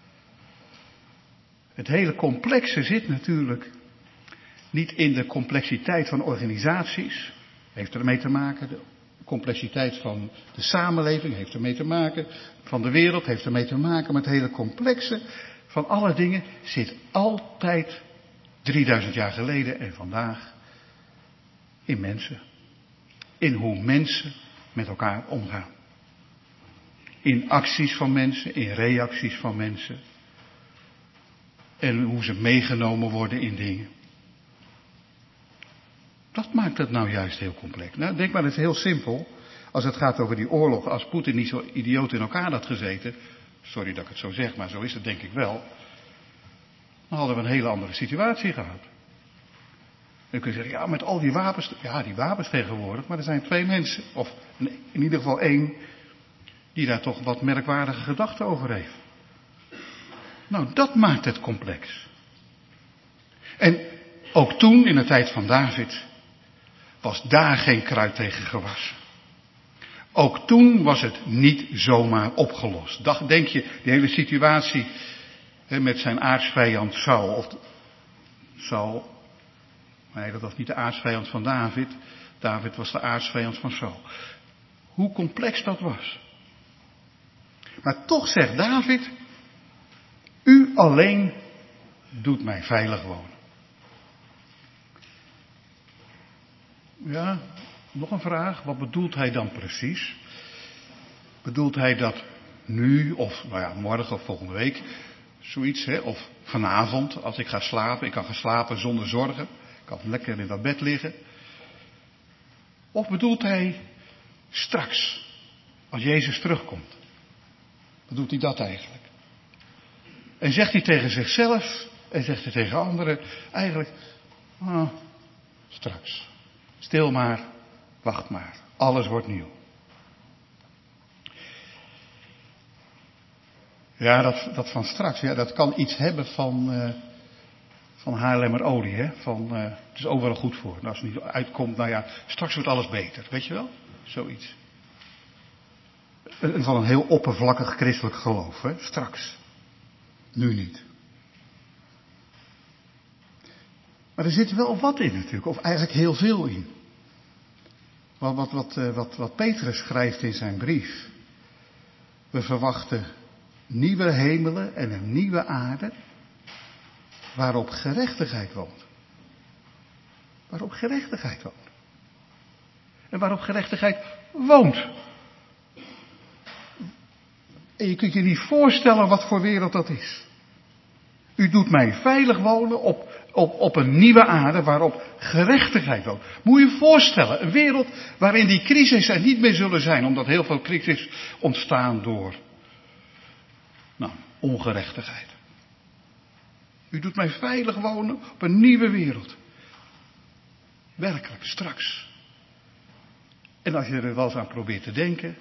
Het hele complexe zit natuurlijk niet in de complexiteit van organisaties. Heeft ermee te maken. De complexiteit van de samenleving heeft ermee te maken. Van de wereld heeft ermee te maken. Maar het hele complexe van alle dingen zit altijd 3000 jaar geleden en vandaag in mensen. In hoe mensen met elkaar omgaan. In acties van mensen, in reacties van mensen. En hoe ze meegenomen worden in dingen. Dat maakt het nou juist heel complex. Nou, denk maar, het is heel simpel. Als het gaat over die oorlog, als Poetin niet zo idioot in elkaar had gezeten. Sorry dat ik het zo zeg, maar zo is het denk ik wel. Dan hadden we een hele andere situatie gehad. Dan kun je zeggen, ja, met al die wapens. Ja, die wapens tegenwoordig. Maar er zijn 2 mensen, of in ieder geval 1, die daar toch wat merkwaardige gedachten over heeft. Nou, dat maakt het complex. En ook toen, in de tijd van David, was daar geen kruid tegen gewassen. Ook toen was het niet zomaar opgelost. Denk je, die hele situatie met zijn aartsvijand Saul. Nee, dat was niet de aartsvijand van David. David was de aartsvijand van Saul. Hoe complex dat was. Maar toch zegt David, u alleen doet mij veilig wonen. Ja, nog een vraag. Wat bedoelt hij dan precies? Bedoelt hij dat nu of morgen of volgende week zoiets, of vanavond als ik ga slapen. Ik kan gaan slapen zonder zorgen. Ik kan lekker in dat bed liggen. Of bedoelt hij straks, als Jezus terugkomt? Bedoelt hij dat eigenlijk? En zegt hij tegen zichzelf en zegt hij tegen anderen eigenlijk, straks. Stil maar, wacht maar. Alles wordt nieuw. Ja, dat van straks, ja, dat kan iets hebben van Haarlemmerolie, hè. Het is overal goed voor. En als het niet uitkomt, nou ja, straks wordt alles beter. Weet je wel? Zoiets. Van een heel oppervlakkig christelijk geloof, hè. Straks. Nu niet. Maar er zit wel wat in natuurlijk, of eigenlijk heel veel in. Wat Petrus schrijft in zijn brief. We verwachten nieuwe hemelen en een nieuwe aarde, waarop gerechtigheid woont. Waarop gerechtigheid woont. En waarop gerechtigheid woont. En je kunt je niet voorstellen wat voor wereld dat is. U doet mij veilig wonen op een nieuwe aarde waarop gerechtigheid woont. Moet je je voorstellen, een wereld waarin die crisis er niet meer zullen zijn, omdat heel veel crisis ontstaan door ongerechtigheid. U doet mij veilig wonen op een nieuwe wereld. Werkelijk, straks. En als je er wel eens aan probeert te denken.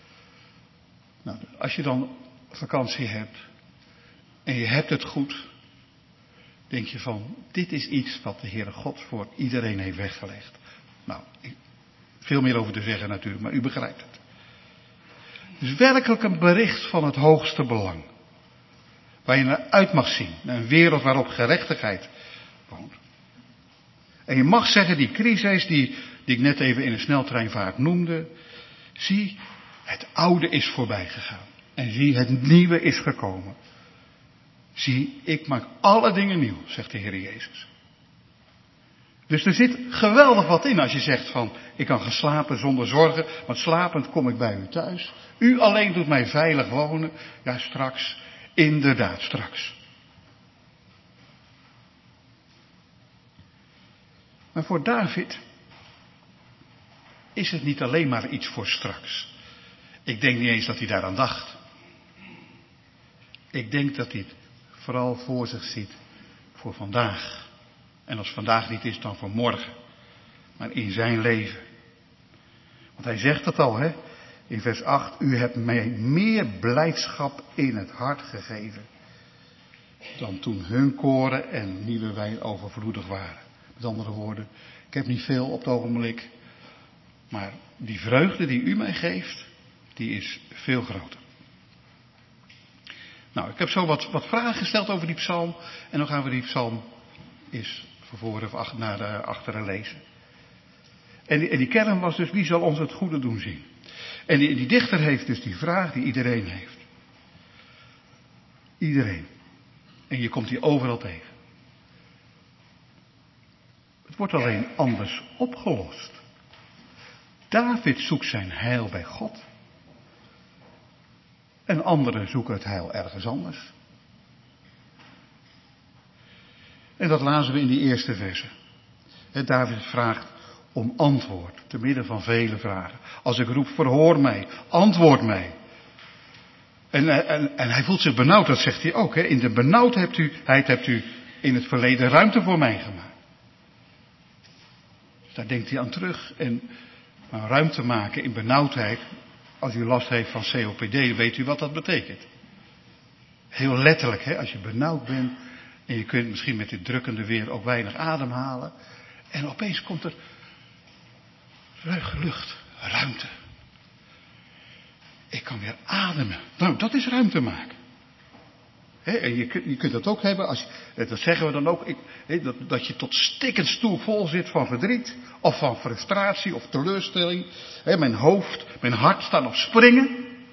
Als je dan vakantie hebt. En je hebt het goed. Denk je van, dit is iets wat de Heere God voor iedereen heeft weggelegd. Veel meer over te zeggen natuurlijk, maar u begrijpt het. Dus werkelijk een bericht van het hoogste belang. Waar je naar uit mag zien. Naar een wereld waarop gerechtigheid woont. En je mag zeggen, die crisis die ik net even in een sneltreinvaart noemde. Zie, het oude is voorbij gegaan. En zie, het nieuwe is gekomen. Zie, ik maak alle dingen nieuw, zegt de Heer Jezus. Dus er zit geweldig wat in als je zegt van, ik kan gaan slapen zonder zorgen, want slapend kom ik bij u thuis. U alleen doet mij veilig wonen. Ja, straks. Inderdaad, straks. Maar voor David is het niet alleen maar iets voor straks. Ik denk niet eens dat hij daaraan dacht. Ik denk dat hij het vooral voor zich ziet voor vandaag. En als vandaag niet is, dan voor morgen. Maar in zijn leven. Want hij zegt het al, hè. In vers 8, u hebt mij meer blijdschap in het hart gegeven. Dan toen hun koren en nieuwe wijn overvloedig waren. Met andere woorden, ik heb niet veel op het ogenblik. Maar die vreugde die u mij geeft, die is veel groter. Ik heb zo wat vragen gesteld over die psalm. En dan gaan we die psalm eens van voren of naar achteren lezen. En die kern was dus, wie zal ons het goede doen zien? En die dichter heeft dus die vraag die iedereen heeft. Iedereen. En je komt die overal tegen. Het wordt alleen anders opgelost. David zoekt zijn heil bij God. En anderen zoeken het heil ergens anders. En dat lazen we in die eerste verse. David vraagt om antwoord, te midden van vele vragen. Als ik roep, verhoor mij, antwoord mij. En hij voelt zich benauwd, dat zegt hij ook. Hè. In de benauwdheid hebt u in het verleden ruimte voor mij gemaakt. Dus daar denkt hij aan terug. En ruimte maken in benauwdheid, als u last heeft van COPD, weet u wat dat betekent. Heel letterlijk, hè, als je benauwd bent en je kunt misschien met dit drukkende weer ook weinig ademhalen. En opeens komt er ruige lucht, ruimte. Ik kan weer ademen. Dat is ruimte maken. En je kunt dat ook hebben, dat zeggen we dan ook, dat je tot stikkend toe vol zit van verdriet, of van frustratie, of teleurstelling. Mijn hoofd, mijn hart staan op springen.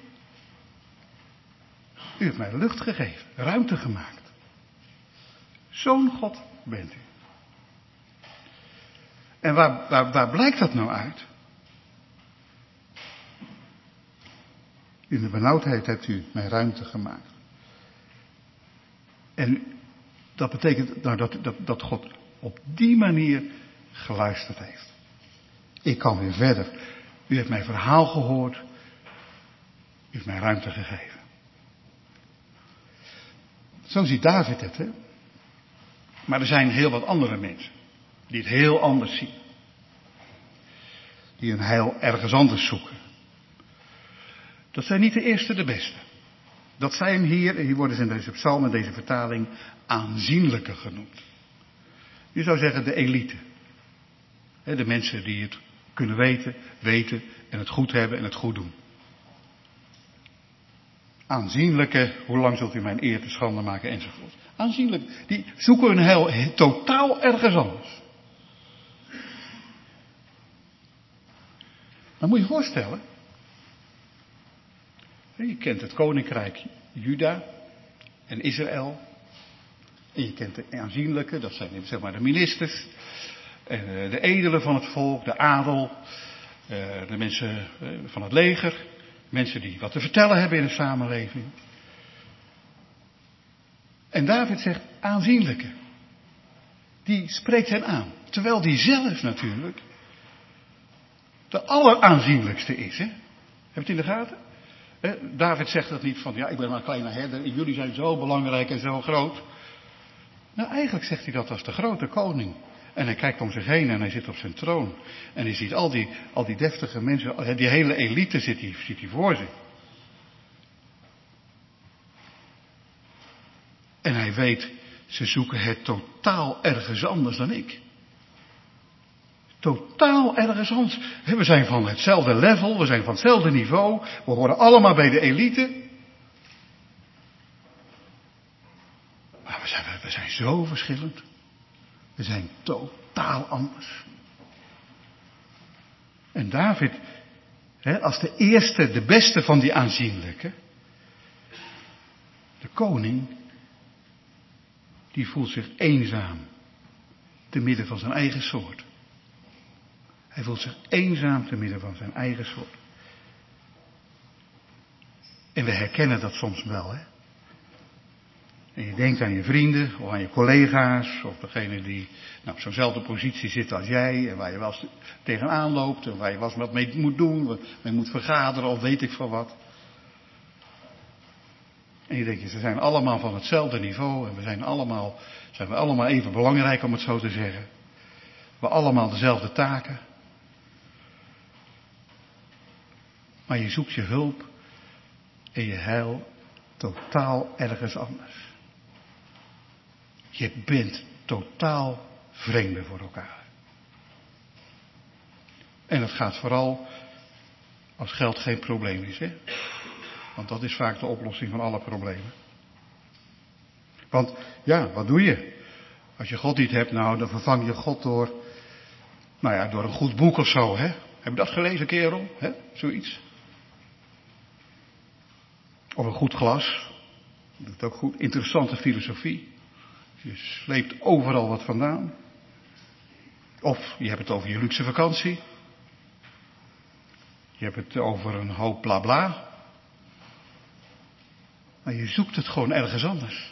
U hebt mij lucht gegeven, ruimte gemaakt. Zo'n God bent u. En waar blijkt dat nou uit? In de benauwdheid hebt u mij ruimte gemaakt. En dat betekent dat God op die manier geluisterd heeft. Ik kan weer verder. U heeft mijn verhaal gehoord. U heeft mij ruimte gegeven. Zo ziet David het, hè. Maar er zijn heel wat andere mensen die het heel anders zien. Die hun heil ergens anders zoeken. Dat zijn niet de eerste, de beste. Dat zijn hier worden ze in deze psalm en deze vertaling aanzienlijke genoemd. Je zou zeggen de elite. De mensen die het kunnen weten en het goed hebben en het goed doen. Aanzienlijke, hoe lang zult u mijn eer te schande maken enzovoort. Aanzienlijk, die zoeken hun heil totaal ergens anders. Dan moet je voorstellen. Je kent het koninkrijk Juda en Israël. En je kent de aanzienlijke, dat zijn zeg maar de ministers. En de edelen van het volk, de adel. De mensen van het leger. Mensen die wat te vertellen hebben in de samenleving. En David zegt aanzienlijke. Die spreekt hen aan. Terwijl die zelf natuurlijk de alleraanzienlijkste is. Hè? Heb je het in de gaten? David zegt dat niet van, ja, ik ben maar een kleine herder en jullie zijn zo belangrijk en zo groot. Nou, eigenlijk zegt hij dat als de grote koning. En hij kijkt om zich heen en hij zit op zijn troon. En hij ziet al die deftige mensen, die hele elite ziet hij voor zich. En hij weet, ze zoeken het totaal ergens anders dan ik. Totaal ergens anders. We zijn van hetzelfde level, we zijn van hetzelfde niveau. We horen allemaal bij de elite. Maar we zijn zo verschillend. We zijn totaal anders. En David, als de eerste, de beste van die aanzienlijke, de koning, die voelt zich eenzaam te midden van zijn eigen soort. Hij voelt zich eenzaam te midden van zijn eigen soort. En we herkennen dat soms wel, hè. En je denkt aan je vrienden, of aan je collega's, of degene die op zo'nzelfde positie zit als jij, en waar je wel eens tegenaan loopt, en waar je wel eens wat mee moet doen, mee moet vergaderen, of weet ik veel wat. En je denkt, ze zijn allemaal van hetzelfde niveau, en we zijn allemaal even belangrijk, om het zo te zeggen. We hebben allemaal dezelfde taken. Maar je zoekt je hulp en je heil totaal ergens anders. Je bent totaal vreemden voor elkaar. En het gaat vooral als geld geen probleem is, hè? Want dat is vaak de oplossing van alle problemen. Want ja, wat doe je? Als je God niet hebt, nou, dan vervang je God door een goed boek of zo, hè? Heb je dat gelezen, kerel? Hè? Zoiets. Of een goed glas. Dat doet ook goed. Interessante filosofie. Je sleept overal wat vandaan. Of je hebt het over je luxe vakantie. Je hebt het over een hoop bla bla. Maar je zoekt het gewoon ergens anders.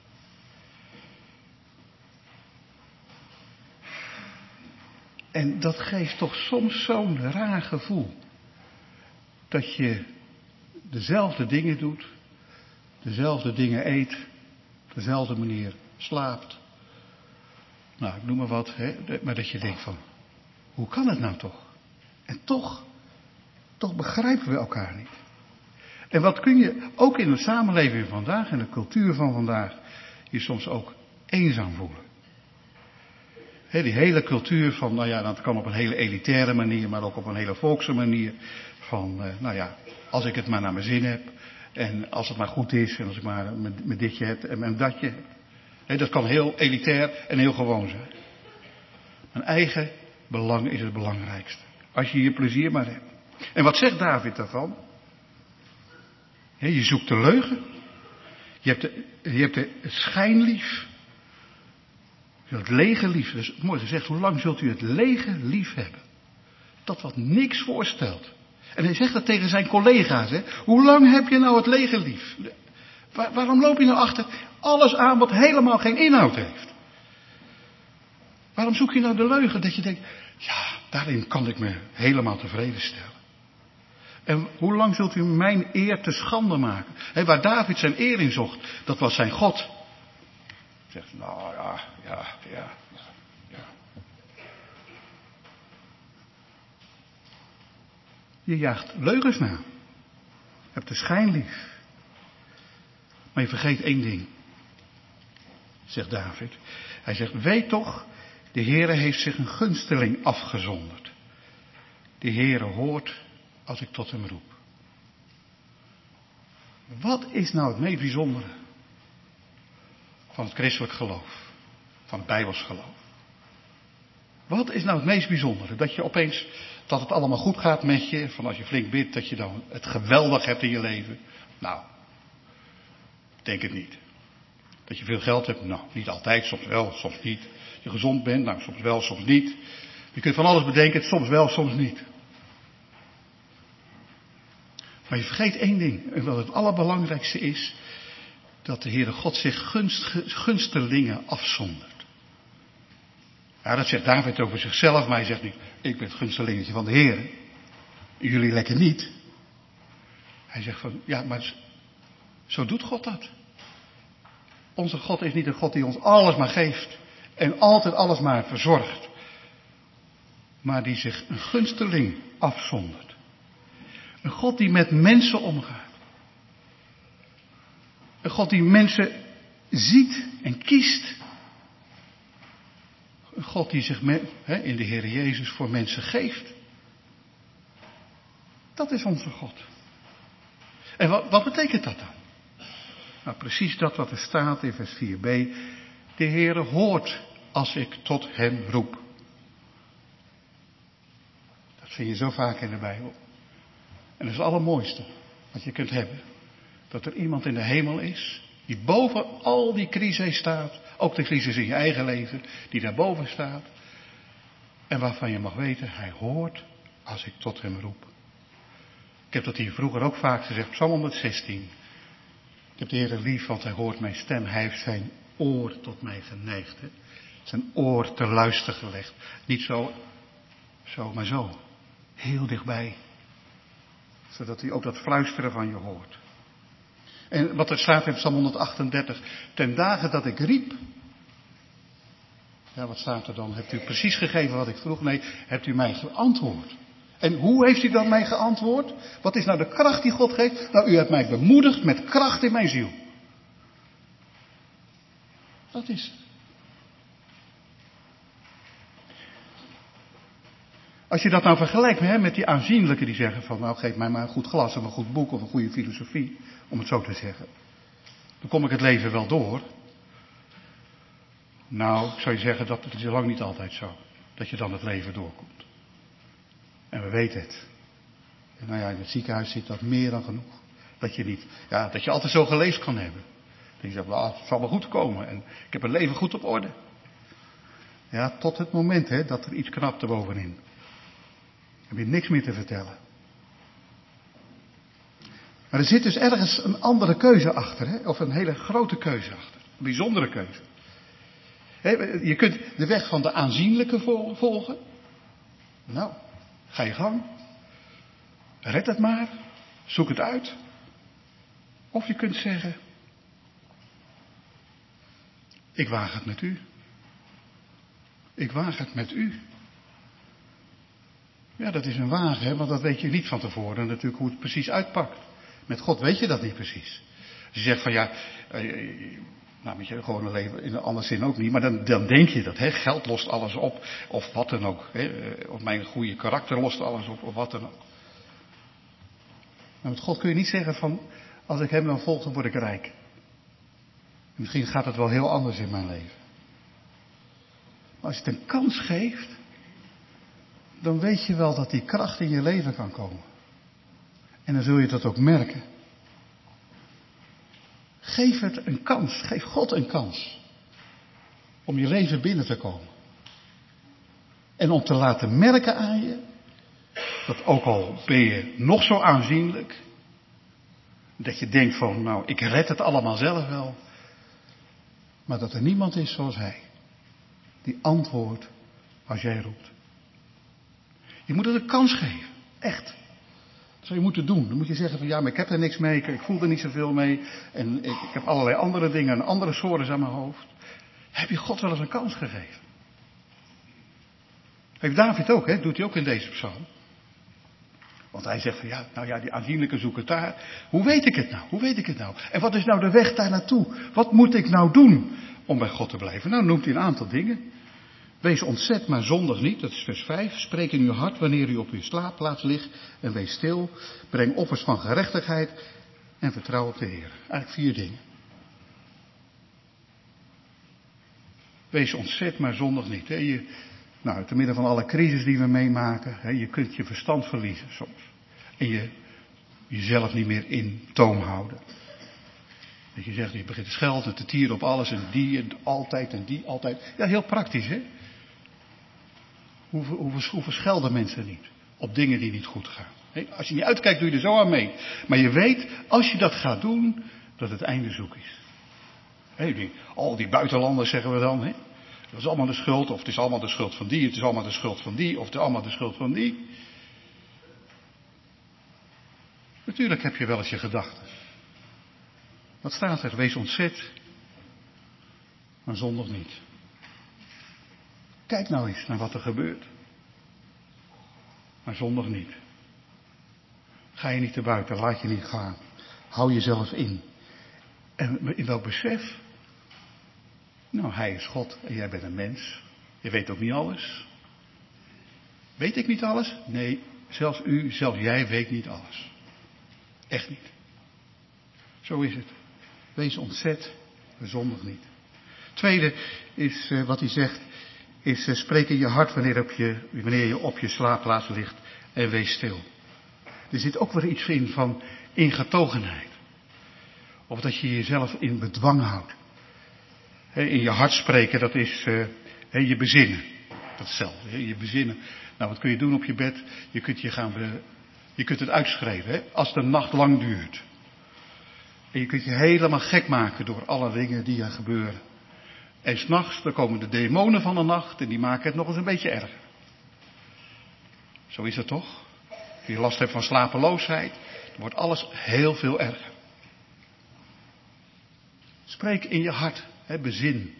En dat geeft toch soms zo'n raar gevoel. Dat je dezelfde dingen doet, dezelfde dingen eet, op dezelfde manier slaapt. Nou, ik noem maar wat, hè? Maar dat je denkt van, hoe kan het nou toch? En toch begrijpen we elkaar niet. En wat kun je, ook in de samenleving van vandaag, en de cultuur van vandaag, je soms ook eenzaam voelen. Die hele cultuur van, dat kan op een hele elitaire manier, maar ook op een hele volkse manier. Van, als ik het maar naar mijn zin heb, en als het maar goed is, en als ik maar mijn ditje heb en mijn datje heb. Dat kan heel elitair en heel gewoon zijn. Mijn eigen belang is het belangrijkste. Als je je plezier maar hebt. En wat zegt David daarvan? Je zoekt de leugen. Je hebt het schijnlief. Het lege lief. Dat is mooi gezegd. Hoe lang zult u het lege lief hebben? Dat wat niks voorstelt. En hij zegt dat tegen zijn collega's. Hè? Hoe lang heb je nou het lege lief? Waarom loop je nou achter alles aan wat helemaal geen inhoud heeft? Waarom zoek je nou de leugen? Dat je denkt, ja, daarin kan ik me helemaal tevreden stellen. En hoe lang zult u mijn eer te schande maken? Waar David zijn eer in zocht, dat was zijn God. Zegt ze, nou ja. Je jaagt leugens na. Je hebt de schijn lief. Maar je vergeet één ding. Zegt David. Hij zegt, weet toch, de Heere heeft zich een gunsteling afgezonderd. De Heere hoort als ik tot hem roep. Wat is nou het meest bijzondere van het christelijk geloof? Van het Bijbels geloof? Wat is nou het meest bijzondere? Dat je opeens, dat het allemaal goed gaat met je. Van als je flink bidt, dat je dan het geweldig hebt in je leven. Nou, ik denk het niet. Dat je veel geld hebt, nou, niet altijd, soms wel, soms niet. Dat je gezond bent, nou, soms wel, soms niet. Je kunt van alles bedenken, soms wel, soms niet. Maar je vergeet één ding, en wat het allerbelangrijkste is, dat de Heere God zich gunstelingen afzondert. Ja, dat zegt David over zichzelf, maar hij zegt niet, ik ben het gunstelingetje van de Heere. Jullie lekker niet. Hij zegt van, ja, maar zo doet God dat. Onze God is niet een God die ons alles maar geeft en altijd alles maar verzorgt. Maar die zich een gunsteling afzondert. Een God die met mensen omgaat. Een God die mensen ziet en kiest. Een God die zich in de Heer Jezus voor mensen geeft. Dat is onze God. En wat betekent dat dan? Nou, precies dat wat er staat in vers 4b. De Heere hoort als ik tot hem roep. Dat vind je zo vaak in de Bijbel. En dat is het allermooiste wat je kunt hebben. Dat er iemand in de hemel is, die boven al die crises staat. Ook de crisis in je eigen leven, die daarboven staat. En waarvan je mag weten, hij hoort als ik tot hem roep. Ik heb dat hier vroeger ook vaak gezegd, Psalm 116. Ik heb de Heere lief, want hij hoort mijn stem. Hij heeft zijn oor tot mij geneigd. Hè? Zijn oor te luisteren gelegd. Niet zo, maar zo. Heel dichtbij. Zodat hij ook dat fluisteren van je hoort. En wat er staat in Psalm 138. Ten dagen dat ik riep. Ja, wat staat er dan? Hebt u precies gegeven wat ik vroeg? Nee, hebt u mij geantwoord. En hoe heeft u dan mij geantwoord? Wat is nou de kracht die God geeft? Nou, u hebt mij bemoedigd met kracht in mijn ziel. Dat is het. Als je dat nou vergelijkt met die aanzienlijke die zeggen van, nou geef mij maar een goed glas of een goed boek of een goede filosofie, om het zo te zeggen. Dan kom ik het leven wel door. Nou, ik zou je zeggen, dat is lang niet altijd zo. Dat je dan het leven doorkomt. En we weten het. En nou ja, in het ziekenhuis zit dat meer dan genoeg. Dat je altijd zo geleefd kan hebben. Dat je zegt, nou, het zal wel goed komen. En ik heb mijn leven goed op orde. Ja, tot het moment dat er iets knapt erbovenin. Dan heb je niks meer te vertellen. Maar er zit dus ergens een andere keuze achter. Of een hele grote keuze achter. Een bijzondere keuze. Je kunt de weg van de aanzienlijke volgen. Nou, ga je gang. Red het maar. Zoek het uit. Of je kunt zeggen, ik waag het met u. Ik waag het met u. Ja, dat is een wagen, want dat weet je niet van tevoren natuurlijk hoe het precies uitpakt. Met God weet je dat niet precies. Als je zegt van ja, nou met je gewone leven in een andere zin ook niet, maar dan denk je dat, geld lost alles op, of wat dan ook. Of mijn goede karakter lost alles op, of wat dan ook. Maar met God kun je niet zeggen van, als ik hem dan volg, dan word ik rijk. Misschien gaat het wel heel anders in mijn leven. Maar als je het een kans geeft, dan weet je wel dat die kracht in je leven kan komen. En dan zul je dat ook merken. Geef het een kans. Geef God een kans. Om je leven binnen te komen. En om te laten merken aan je, dat ook al ben je nog zo aanzienlijk, dat je denkt van, nou, ik red het allemaal zelf wel. Maar dat er niemand is zoals hij. Die antwoordt als jij roept. Je moet het een kans geven. Echt. Dat zou je moeten doen. Dan moet je zeggen van ja, maar ik heb er niks mee. Ik voel er niet zoveel mee. En ik heb allerlei andere dingen en andere sores aan mijn hoofd. Heb je God wel eens een kans gegeven? Heeft David ook, hè? Doet hij ook in deze psalm. Want hij zegt van die aanzienlijke zoeken daar. Hoe weet ik het nou? Hoe weet ik het nou? En wat is nou de weg daar naartoe? Wat moet ik nou doen om bij God te blijven? Nou, noemt hij een aantal dingen. Wees ontzet, maar zondig niet. Dat is vers 5. Spreek in uw hart wanneer u op uw slaapplaats ligt en wees stil. Breng offers van gerechtigheid en vertrouw op de Heer. Eigenlijk 4 dingen. Wees ontzet, maar zondig niet. Hè? Te midden van alle crisis die we meemaken, je kunt je verstand verliezen soms. En jezelf niet meer in toom houden. Dat je zegt, je begint te schelden en te tieren op alles en die altijd. Ja, heel praktisch, hè. Hoeveel schelden mensen niet op dingen die niet goed gaan. Als je niet uitkijkt, doe je er zo aan mee. Maar je weet, als je dat gaat doen, dat het einde zoek is. Al die buitenlanders zeggen we dan, hè. Dat is allemaal de schuld, of het is allemaal de schuld van die, het is allemaal de schuld van die, of het is allemaal de schuld van die. Natuurlijk heb je wel eens je gedachten. Wat staat er? Wees ontzet, maar zondig niet. Kijk nou eens naar wat er gebeurt. Maar zondig niet. Ga je niet te buiten, laat je niet gaan. Hou jezelf in. En in welk besef? Nou, hij is God en jij bent een mens. Je weet ook niet alles. Weet ik niet alles? Nee, zelfs jij weet niet alles. Echt niet. Zo is het. Wees ontzet, zondig niet. Tweede is wat hij zegt, is spreek in je hart wanneer je op je slaapplaats ligt en wees stil. Er zit ook weer iets in van ingetogenheid. Of dat je jezelf in bedwang houdt. In je hart spreken, dat is je bezinnen. Dat is hetzelfde, je bezinnen. Nou, wat kun je doen op je bed? Je kunt het uitschrijven, als de nacht lang duurt. En je kunt je helemaal gek maken door alle dingen die er gebeuren. En 's nachts, dan komen de demonen van de nacht en die maken het nog eens een beetje erger. Zo is het toch? Als je last hebt van slapeloosheid, dan wordt alles heel veel erger. Spreek in je hart, bezin.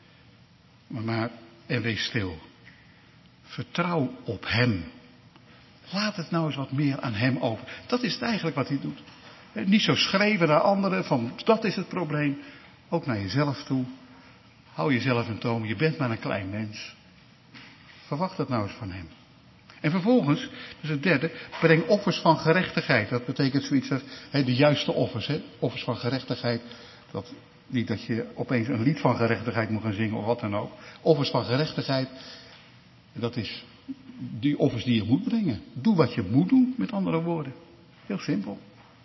En wees stil. Vertrouw op hem. Laat het nou eens wat meer aan hem over. Dat is het eigenlijk wat hij doet. Niet zo schreeuwen naar anderen van dat is het probleem. Ook naar jezelf toe. Hou jezelf in toom. Je bent maar een klein mens. Verwacht dat nou eens van hem. En vervolgens, dat is het derde, breng offers van gerechtigheid. Dat betekent zoiets als de juiste offers. Offers van gerechtigheid. Niet dat je opeens een lied van gerechtigheid moet gaan zingen of wat dan ook. Offers van gerechtigheid, dat is die offers die je moet brengen. Doe wat je moet doen, met andere woorden. Heel simpel.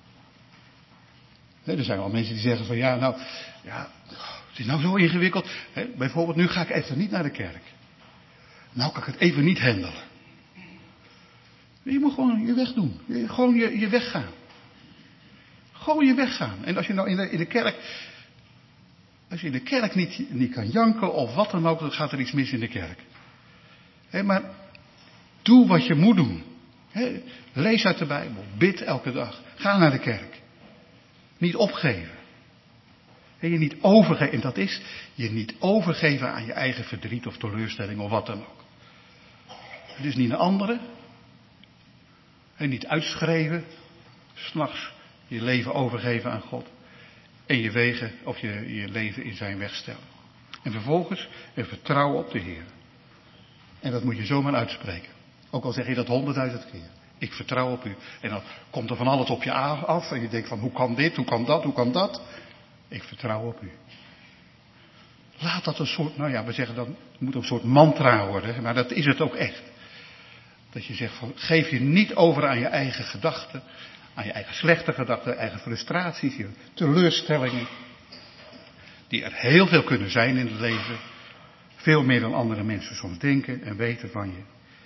Er zijn wel mensen die zeggen van het is nou zo ingewikkeld. Bijvoorbeeld, nu ga ik even niet naar de kerk. Nou kan ik het even niet handelen. Je moet gewoon je weg doen. Gewoon je weg gaan. Gewoon je weg gaan. En als je nou in de kerk... Als je in de kerk niet kan janken of wat dan ook, dan gaat er iets mis in de kerk. Maar doe wat je moet doen. Lees uit de Bijbel. Bid elke dag. Ga naar de kerk. Niet opgeven. Je niet overgeven. En dat is je niet overgeven aan je eigen verdriet of teleurstelling of wat dan ook. Dus niet naar anderen. En niet uitschreeuwen. 's Nachts je leven overgeven aan God. En je wegen of je leven in zijn weg stellen. En vervolgens vertrouwen op de Heer. En dat moet je zomaar uitspreken. Ook al zeg je dat 100.000 keer. Ik vertrouw op u. En dan komt er van alles op je af. En je denkt van hoe kan dit, hoe kan dat, hoe kan dat. Ik vertrouw op u. Laat dat een soort, we zeggen dat het moet een soort mantra worden. Maar dat is het ook echt. Dat je zegt van geef je niet over aan je eigen gedachten. Aan je eigen slechte gedachten, eigen frustraties, je teleurstellingen. Die er heel veel kunnen zijn in het leven. Veel meer dan andere mensen soms denken en weten van je.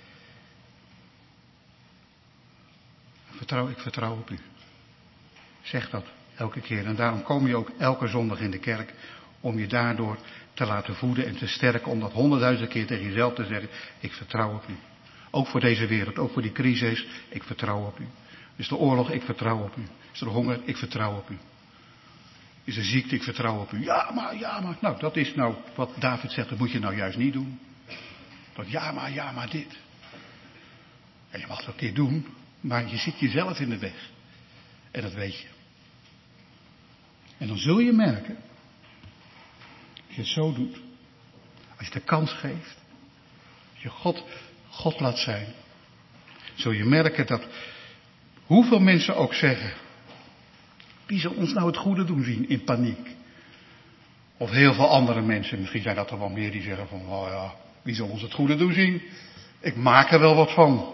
Ik vertrouw op u. Zeg dat elke keer. En daarom kom je ook elke zondag in de kerk. Om je daardoor te laten voeden en te sterken. Om dat 100.000 keer tegen jezelf te zeggen. Ik vertrouw op u. Ook voor deze wereld, ook voor die crisis. Ik vertrouw op u. Is er oorlog, ik vertrouw op u. Is er honger, ik vertrouw op u. Is er ziekte, ik vertrouw op u. Ja, maar. Nou, dat is nou wat David zegt, dat moet je nou juist niet doen. Dat ja, maar dit. En je mag dat dit doen, maar je zit jezelf in de weg. En dat weet je. En dan zul je merken, als je het zo doet, als je de kans geeft, als je God laat zijn, zul je merken dat hoeveel mensen ook zeggen, wie zal ons nou het goede doen zien in paniek? Of heel veel andere mensen, misschien zijn dat er wel meer die zeggen van, oh ja, wie zal ons het goede doen zien? Ik maak er wel wat van.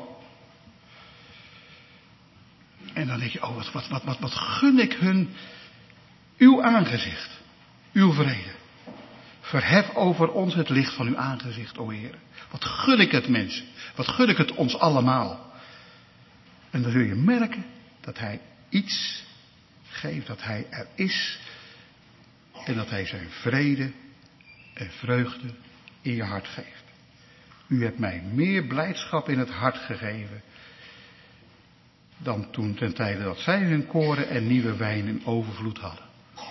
En dan denk je, oh wat gun ik hun uw aangezicht, uw vrede. Verhef over ons het licht van uw aangezicht, o Heer. Wat gun ik het mensen, wat gun ik het ons allemaal. En dan zul je merken dat hij iets geeft, dat hij er is. En dat hij zijn vrede en vreugde in je hart geeft. U hebt mij meer blijdschap in het hart gegeven dan toen ten tijde dat zij hun koren en nieuwe wijn in overvloed hadden.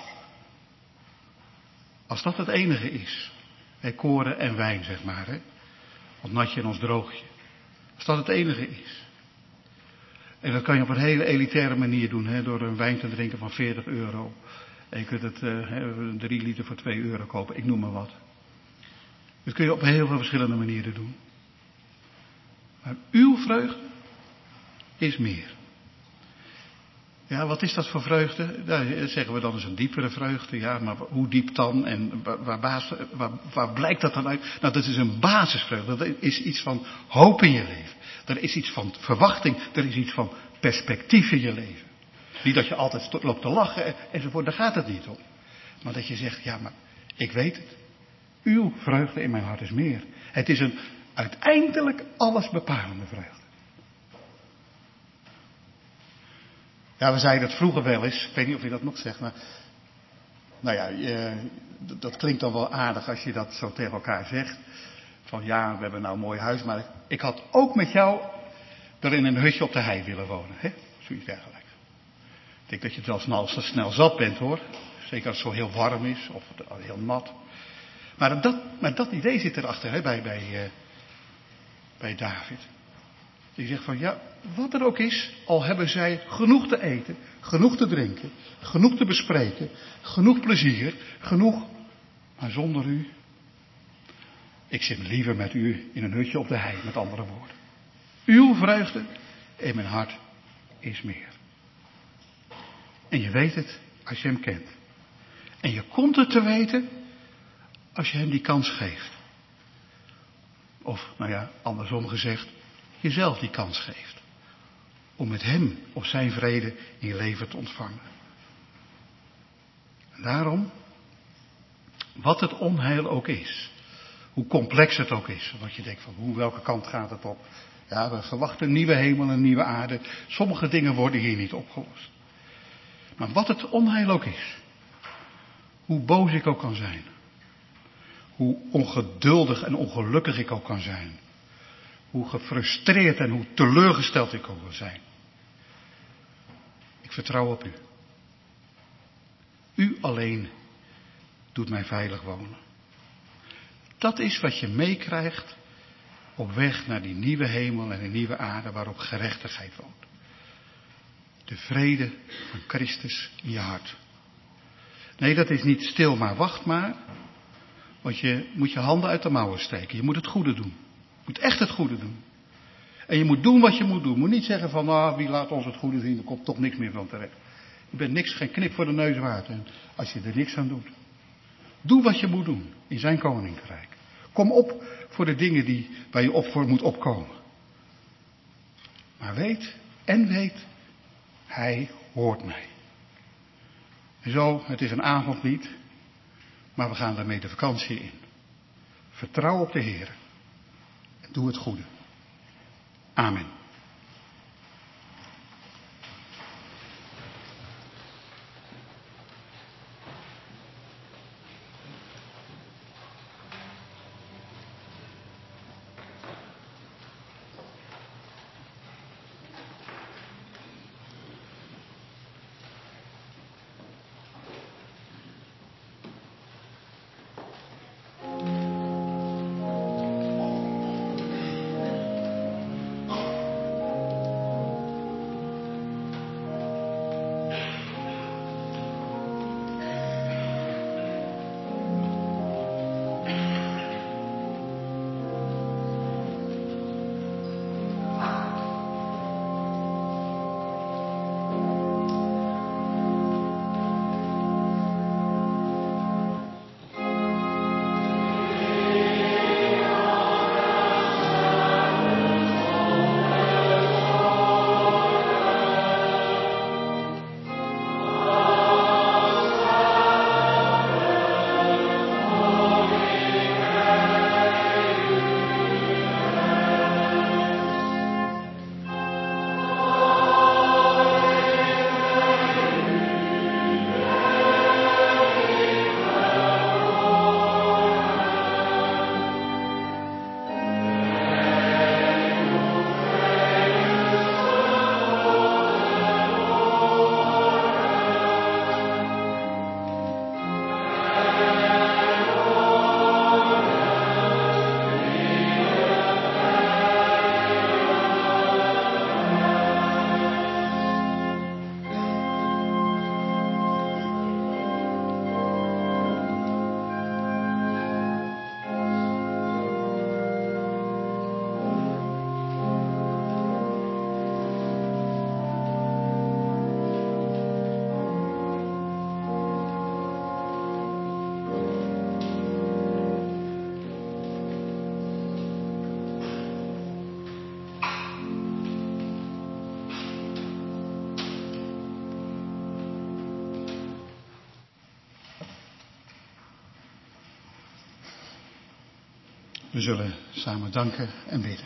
Als dat het enige is, koren en wijn zeg maar, hè, ons natje en ons droogje. Als dat het enige is. En dat kan je op een hele elitaire manier doen, hè, door een wijn te drinken van €40. En je kunt het 3 liter voor €2 kopen, ik noem maar wat. Dat kun je op heel veel verschillende manieren doen. Maar uw vreugde is meer. Ja, wat is dat voor vreugde? Nou, zeggen we dan is een diepere vreugde. Ja, maar hoe diep dan? En waar blijkt dat dan uit? Nou, dat is een basisvreugde. Dat is iets van hoop in je leven. Er is iets van verwachting. Er is iets van perspectief in je leven. Niet dat je altijd loopt te lachen enzovoort. Daar gaat het niet om. Maar dat je zegt, ja, maar ik weet het. Uw vreugde in mijn hart is meer. Het is een uiteindelijk allesbepalende vreugde. Ja, we zeiden het vroeger wel eens, ik weet niet of je dat nog zegt, maar nou ja, dat klinkt dan wel aardig als je dat zo tegen elkaar zegt. Van ja, we hebben nou een mooi huis, maar ik had ook met jou er in een hutje op de hei willen wonen, hè? Zoiets dergelijks. Ik denk dat je het wel snel zat bent hoor, zeker als het zo heel warm is of heel nat. Maar dat idee zit erachter, hè, bij David. Die zegt van ja, wat er ook is, al hebben zij genoeg te eten, genoeg te drinken, genoeg te bespreken, genoeg plezier, genoeg, maar zonder u. Ik zit liever met u in een hutje op de hei, met andere woorden. Uw vreugde in mijn hart is meer. En je weet het als je hem kent. En je komt het te weten als je hem die kans geeft. Of, nou ja, andersom gezegd, jezelf die kans geeft. Om met hem of zijn vrede in je leven te ontvangen. En daarom, wat het onheil ook is, hoe complex het ook is, wat je denkt van welke kant gaat het op. Ja, we verwachten een nieuwe hemel en een nieuwe aarde. Sommige dingen worden hier niet opgelost. Maar wat het onheil ook is, hoe boos ik ook kan zijn, hoe ongeduldig en ongelukkig ik ook kan zijn, hoe gefrustreerd en hoe teleurgesteld ik ook wil zijn. Ik vertrouw op u. U alleen doet mij veilig wonen. Dat is wat je meekrijgt op weg naar die nieuwe hemel en een nieuwe aarde waarop gerechtigheid woont. De vrede van Christus in je hart. Nee, dat is niet stil maar wacht maar. Want je moet je handen uit de mouwen steken. Je moet het goede doen. Je moet echt het goede doen. En je moet doen wat je moet doen. Je moet niet zeggen van, wie laat ons het goede zien, er komt toch niks meer van terecht. Je bent niks, geen knip voor de neus waard. En als je er niks aan doet. Doe wat je moet doen in zijn koninkrijk. Kom op voor de dingen waar je op voor moet opkomen. Maar weet, hij hoort mij. En zo, het is een avondlied, maar we gaan daarmee de vakantie in. Vertrouw op de Heer. En doe het goede. Amen. We zullen samen danken en bidden.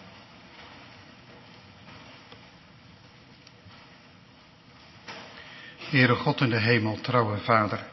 Heere God in de hemel, trouwe Vader,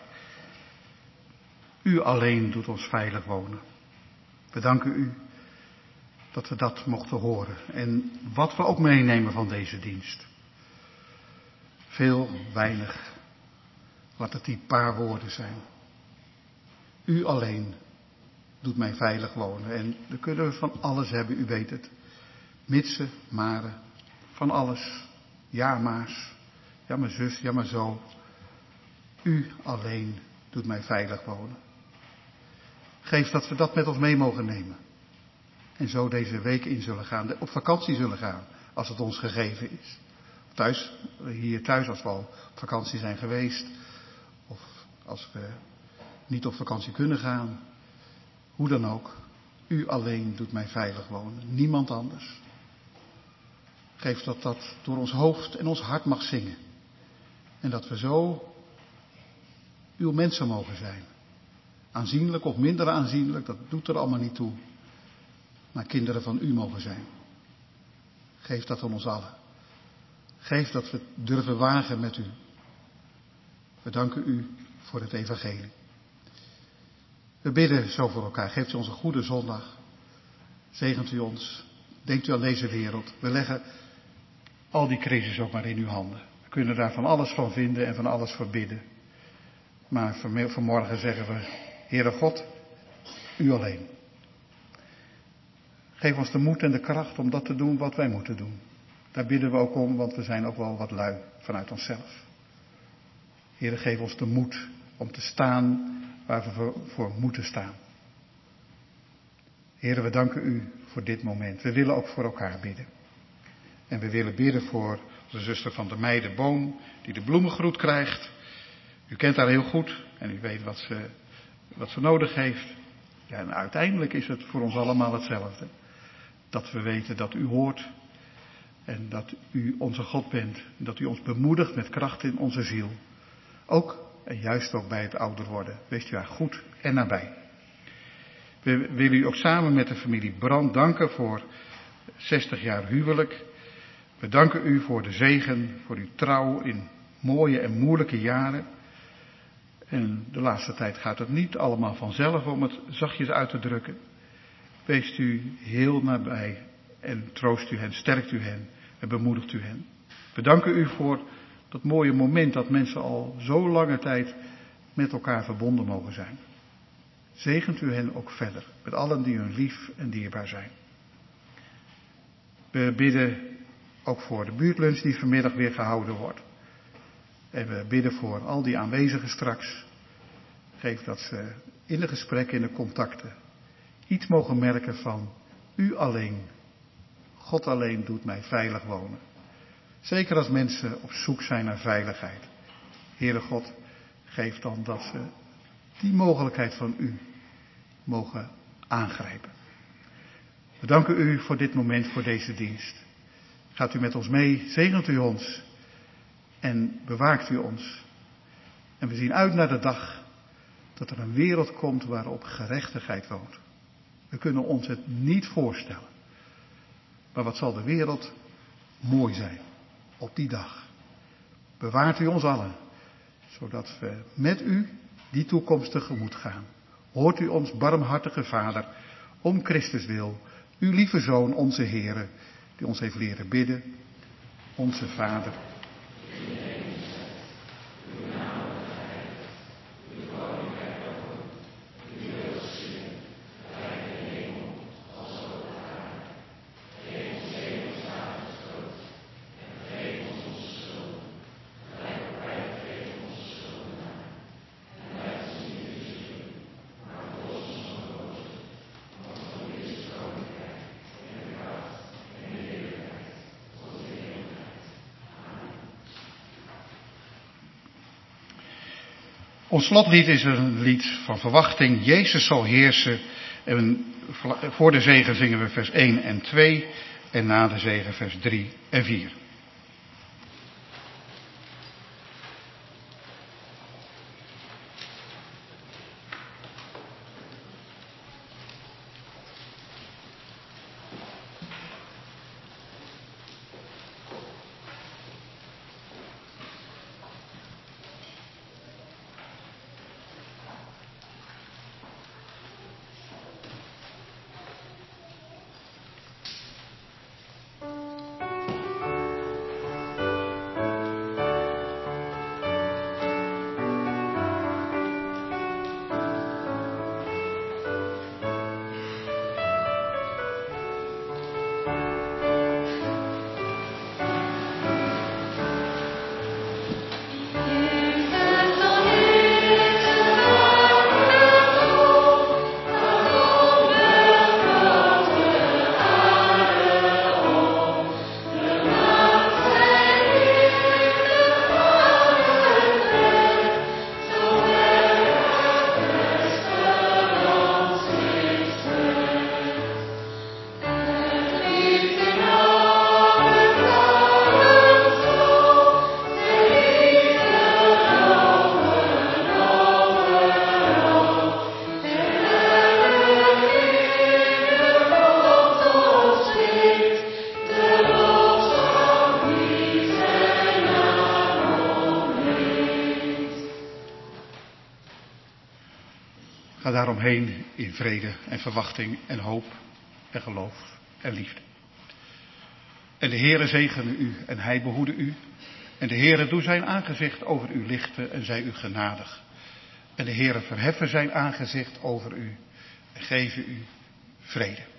U alleen doet ons veilig wonen. We danken U dat we dat mochten horen en wat we ook meenemen van deze dienst. Veel, weinig, laat het die paar woorden zijn. U alleen doet mij veilig wonen. En dan kunnen we van alles hebben, u weet het. Mitsen, maren, van alles. Ja, maas, ja, mijn zus, ja, maar zo. U alleen doet mij veilig wonen. Geef dat we dat met ons mee mogen nemen. En zo deze week in zullen gaan, op vakantie zullen gaan, als het ons gegeven is. Thuis, hier thuis als we al op vakantie zijn geweest. Of als we niet op vakantie kunnen gaan. Hoe dan ook, U alleen doet mij veilig wonen, niemand anders. Geef dat dat door ons hoofd en ons hart mag zingen. En dat we zo Uw mensen mogen zijn. Aanzienlijk of minder aanzienlijk, dat doet er allemaal niet toe. Maar kinderen van U mogen zijn. Geef dat aan ons allen. Geef dat we durven wagen met U. We danken U voor het evangelie. We bidden zo voor elkaar. Geeft U ons een goede zondag. Zegent U ons. Denkt U aan deze wereld. We leggen al die crisis ook maar in Uw handen. We kunnen daar van alles van vinden en van alles voor bidden. Maar vanmorgen zeggen we, Heere God, U alleen. Geef ons de moed en de kracht om dat te doen wat wij moeten doen. Daar bidden we ook om, want we zijn ook wel wat lui vanuit onszelf. Heere, geef ons de moed om te staan waar we voor moeten staan. Heere, we danken U voor dit moment. We willen ook voor elkaar bidden. En we willen bidden voor de zuster van der Meijden Boom, die de bloemengroet krijgt. U kent haar heel goed en u weet wat ze nodig heeft. Ja, en uiteindelijk is het voor ons allemaal hetzelfde. Dat we weten dat U hoort en dat U onze God bent. En dat U ons bemoedigt met kracht in onze ziel. Ook en juist ook bij het ouder worden. Wees U haar goed en nabij. We willen U ook samen met de familie Brand danken voor 60 jaar huwelijk. We danken U voor de zegen, voor uw trouw in mooie en moeilijke jaren. En de laatste tijd gaat het niet allemaal vanzelf, om het zachtjes uit te drukken. Wees U heel nabij en troost U hen, sterkt U hen en bemoedigt U hen. We danken U voor dat mooie moment dat mensen al zo lange tijd met elkaar verbonden mogen zijn. Zegent U hen ook verder, met allen die hun lief en dierbaar zijn. We bidden ook voor de buurtlunch die vanmiddag weer gehouden wordt. En we bidden voor al die aanwezigen straks. Geef dat ze in de gesprekken, in de contacten, iets mogen merken van U alleen. God alleen doet mij veilig wonen. Zeker als mensen op zoek zijn naar veiligheid. Heere God, geef dan dat ze die mogelijkheid van U mogen aangrijpen. We danken U voor dit moment, voor deze dienst. Gaat U met ons mee, zegent U ons en bewaakt U ons. En we zien uit naar de dag dat er een wereld komt waarop gerechtigheid woont. We kunnen ons het niet voorstellen. Maar wat zal de wereld mooi zijn op die dag. Bewaart u ons allen, zodat we met u die toekomst tegemoet gaan. Hoort u ons barmhartige Vader, om Christus wil, uw lieve Zoon, onze Heere, die ons heeft leren bidden, onze Vader. Ons slotlied is een lied van verwachting. Jezus zal heersen. En voor de zegen zingen we vers 1 en 2. En na de zegen vers 3 en 4. Ga daaromheen in vrede en verwachting en hoop en geloof en liefde. En de Heere zegene u en hij behoede u. En de Heere doe zijn aangezicht over u lichten en zij u genadig. En de Heere verheffen zijn aangezicht over u en geven u vrede.